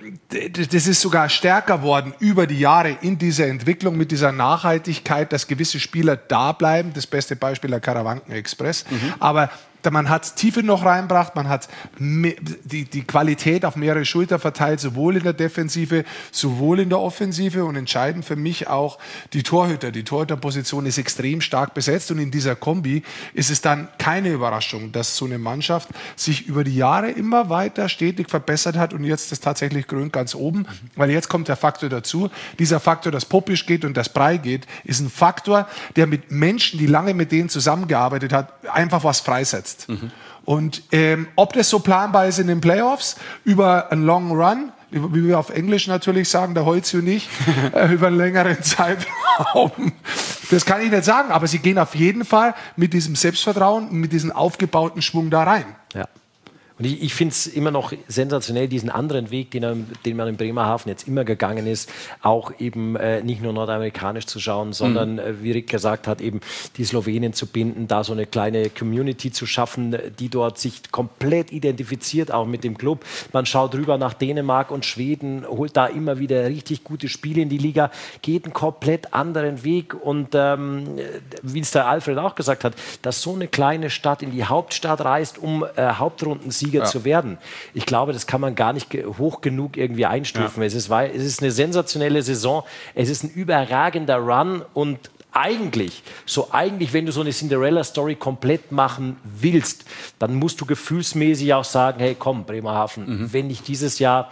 das ist sogar stärker worden über die Jahre in dieser Entwicklung mit dieser Nachhaltigkeit, dass gewisse Spieler da bleiben. Das beste Beispiel der Karawanken Express. Mhm. Aber man hat Tiefe noch reinbracht, man hat die, die Qualität auf mehrere Schulter verteilt, sowohl in der Defensive, sowohl in der Offensive und entscheidend für mich auch die Torhüter. Die Torhüterposition ist extrem stark besetzt und in dieser Kombi ist es dann keine Überraschung, dass so eine Mannschaft sich über die Jahre immer weiter stetig verbessert hat und jetzt ist tatsächlich Grün ganz oben, weil jetzt kommt der Faktor dazu. Dieser Faktor, dass Popisch geht und das Brei geht, ist ein Faktor, der mit Menschen, die lange mit denen zusammengearbeitet hat, einfach was freisetzt. Mhm. Und ähm, ob das so planbar ist in den Playoffs, über einen Long Run, wie wir auf Englisch natürlich sagen, der Holzi und ich, äh, über einen längeren Zeitraum, das kann ich nicht sagen, aber sie gehen auf jeden Fall mit diesem Selbstvertrauen, mit diesem aufgebauten Schwung da rein. Ja. Und ich, ich finde es immer noch sensationell, diesen anderen Weg, den, er, den man in Bremerhaven jetzt immer gegangen ist, auch eben äh, nicht nur nordamerikanisch zu schauen, sondern, mhm. äh, wie Rick gesagt hat, eben die Slowenen zu binden, da so eine kleine Community zu schaffen, die dort sich komplett identifiziert, auch mit dem Club. Man schaut rüber nach Dänemark und Schweden, holt da immer wieder richtig gute Spiele in die Liga, geht einen komplett anderen Weg und ähm, wie es der Alfred auch gesagt hat, dass so eine kleine Stadt in die Hauptstadt reist, um äh, Hauptrundensieger Ja. zu werden. Ich glaube, das kann man gar nicht hoch genug irgendwie einstufen. Ja. Es ist, es ist eine sensationelle Saison, es ist ein überragender Run und eigentlich, so eigentlich, wenn du so eine Cinderella-Story komplett machen willst, dann musst du gefühlsmäßig auch sagen, hey komm, Bremerhaven, mhm. wenn nicht dieses Jahr,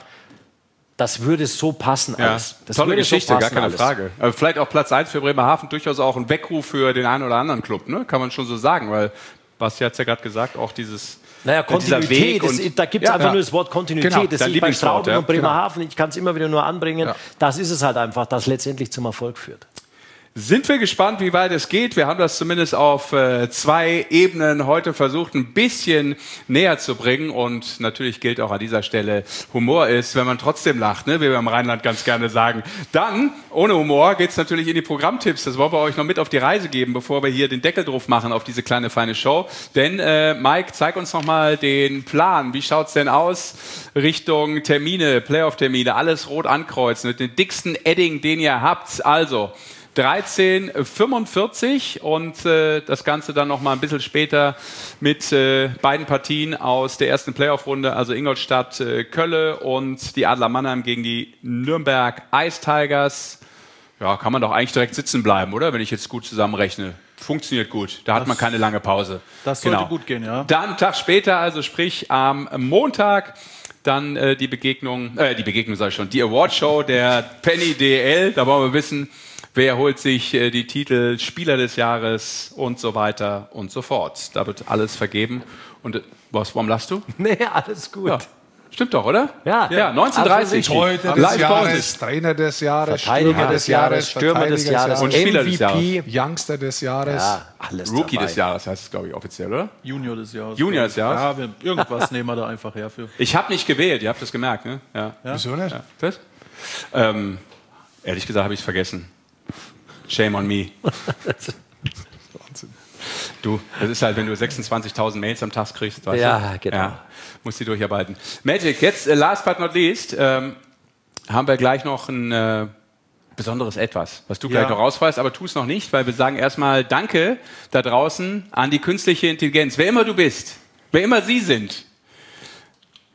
das würde so passen ja. alles. Das Tolle Geschichte, so gar keine alles. Frage. Aber vielleicht auch Platz eins für Bremerhaven, durchaus auch ein Weckruf für den einen oder anderen Club, ne? Kann man schon so sagen, weil Basti hat es ja gerade gesagt, auch dieses Naja, Kontinuität, das, da gibt es ja, einfach ja. nur das Wort Kontinuität. Genau, das sehe ich bei Straubing ja. und Bremerhaven. Ich kann es immer wieder nur anbringen. Ja. Das ist es halt einfach, das letztendlich zum Erfolg führt. Sind wir gespannt, wie weit es geht. Wir haben das zumindest auf äh, zwei Ebenen heute versucht, ein bisschen näher zu bringen. Und natürlich gilt auch an dieser Stelle, Humor ist, wenn man trotzdem lacht, ne? Wie wir im Rheinland ganz gerne sagen. Dann, ohne Humor, geht's natürlich in die Programmtipps. Das wollen wir euch noch mit auf die Reise geben, bevor wir hier den Deckel drauf machen auf diese kleine, feine Show. Denn, äh, Mike, zeig uns noch mal den Plan. Wie schaut's denn aus Richtung Termine, Playoff-Termine, alles rot ankreuzen mit dem dicksten Edding, den ihr habt. Also dreizehn fünfundvierzig und äh, das Ganze dann noch mal ein bisschen später mit äh, beiden Partien aus der ersten Playoff-Runde, also Ingolstadt, äh, Kölle und die Adler Mannheim gegen die Nürnberg Ice Tigers. Ja, kann man doch eigentlich direkt sitzen bleiben, oder? Wenn ich jetzt gut zusammenrechne. Funktioniert gut. Da hat das, man keine lange Pause. Das sollte genau. gut gehen, ja. Dann einen Tag später, also sprich am Montag, dann äh, die Begegnung, äh, die Begegnung sage ich schon, die Awardshow der Penny D L. Da wollen wir wissen, wer holt sich äh, die Titel Spieler des Jahres und so weiter und so fort. Da wird alles vergeben. Und äh, was, warum lachst du? Nee, alles gut. Ja. Stimmt doch, oder? Ja. Ja, neunzehnhundertdreißig. Torhüter des Jahres, Trainer des Jahres, Verteidiger des Jahres, Stürmer des Jahres und Spieler des Jahres. Youngster des Jahres. Ja, alles Rookie dabei. des Jahres heißt es, glaube ich, offiziell, oder? Junior des Jahres. Junior des Jahres? Ja, wir, irgendwas nehmen wir da einfach her für. Ich habe nicht gewählt, ihr habt das gemerkt, ne? Ja. Ja. Wieso nicht? Ja. Das? Ähm, ehrlich gesagt habe ich es vergessen. Shame on me. Wahnsinn. Du, das ist halt, wenn du sechsundzwanzigtausend Mails am Tag kriegst, weißt ja, du? genau. Ja, musst die durcharbeiten. Magic, jetzt äh, last but not least, ähm, haben wir gleich noch ein äh, besonderes Etwas, was du gleich Ja. noch rausweist, aber tu es noch nicht, weil wir sagen erstmal Danke da draußen an die künstliche Intelligenz. Wer immer du bist, wer immer Sie sind,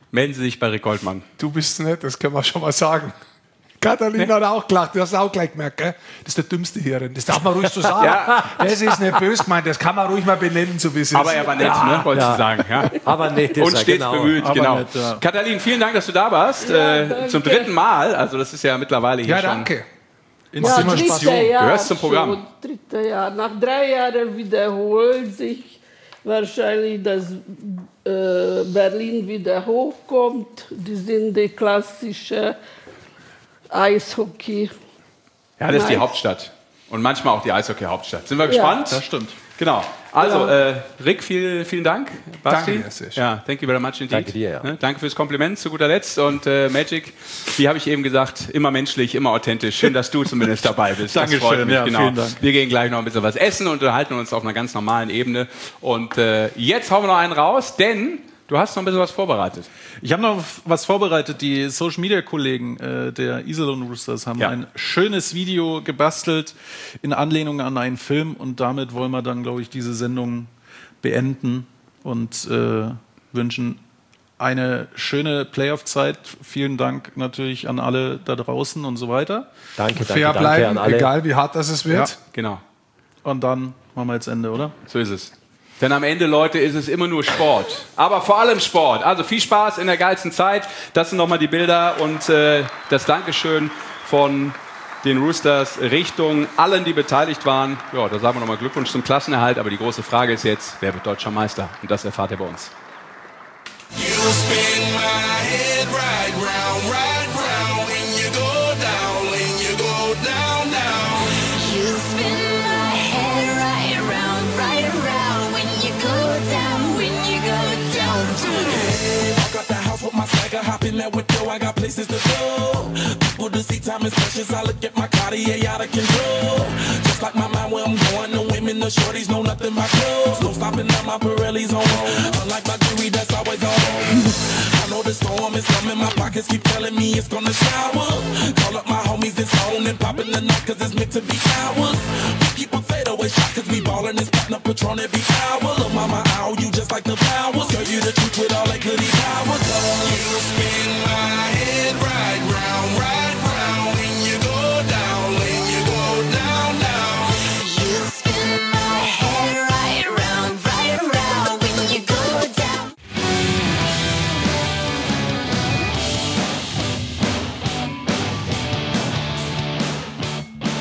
melden Sie sich bei Rick Goldmann. Du bist nett, das können wir schon mal sagen. Katalin hat auch gelacht, du hast auch gleich gemerkt, gell? Das ist der Dümmste hierin. Das darf man ruhig so sagen. Ja. Das ist nicht böse gemeint, das kann man ruhig mal benennen, so wie es ist. Aber er war nett, ja. ne? Wollte Ja. ich sagen. Ja. Aber nett ist Und er, stets genau. bemüht, Aber genau. nett, ja. Katalin, vielen Dank, dass du da warst. Ja, äh, zum dritten Mal. Also das ist ja mittlerweile hier Ja, schon. danke. Ja, Institution. dritte Jahr Gehörst zum Programm. schon, dritte Jahr. Nach drei Jahren wiederholt sich wahrscheinlich, dass äh, Berlin wieder hochkommt. Die sind die klassische Eishockey. Ja, das ist die Nein. Hauptstadt. Und manchmal auch die Eishockey-Hauptstadt. Sind wir gespannt? Das stimmt. Genau. Also, Ja. äh, Rick, viel, vielen Dank. Basti. Danke dir, sehr schön. Ja, thank you very much indeed. Danke dir, ja. Ne, danke fürs Kompliment zu guter Letzt. Und äh, Magic, wie habe ich eben gesagt, immer menschlich, immer authentisch. Schön, dass du zumindest dabei bist. Das Dankeschön, freut mich. ja, Genau. vielen Dank. Wir gehen gleich noch ein bisschen was essen und unterhalten uns auf einer ganz normalen Ebene. Und äh, jetzt hauen wir noch einen raus, denn du hast noch ein bisschen was vorbereitet. Ich habe noch was vorbereitet. Die Social-Media-Kollegen äh, der Iserlohn Roosters haben Ja. ein schönes Video gebastelt in Anlehnung an einen Film. Und damit wollen wir dann, glaube ich, diese Sendung beenden und äh, wünschen eine schöne Playoff-Zeit. Vielen Dank natürlich an alle da draußen und so weiter. Danke, danke, Fair danke bleiben, an alle. egal wie hart das es wird. Ja. Genau. Und dann machen wir jetzt Ende, oder? So ist es. Denn am Ende, Leute, ist es immer nur Sport. Aber vor allem Sport. Also viel Spaß in der geilsten Zeit. Das sind nochmal die Bilder und äh, das Dankeschön von den Roosters Richtung allen, die beteiligt waren. Ja, da sagen wir nochmal Glückwunsch zum Klassenerhalt. Aber die große Frage ist jetzt, wer wird deutscher Meister? Und das erfahrt ihr bei uns. Hop in that window, I got places to go. People to see, time is precious. I look at my Cartier out of control. Just like my mind where I'm going, the women, the shorties know nothing but clothes. No stopping at my Pirelli's on. Unlike my jewelry, that's always on. I know the storm is coming, my pockets keep telling me it's gonna shower. Call up my homies, it's on and popping the night, cause it's meant to be ours. We keep a fadeaway shot, cause we ballin' and spotting up Patron every hour. Look, mama, ow, you just like the flowers. Girl, you the truth with all that goody powers. You spin my head right round, right round. When you go down, when you go down, down. You spin my head right round, right round. When you go down.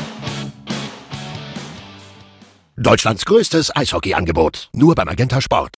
Deutschlands größtes Eishockey-Angebot. Nur beim Magenta Sport.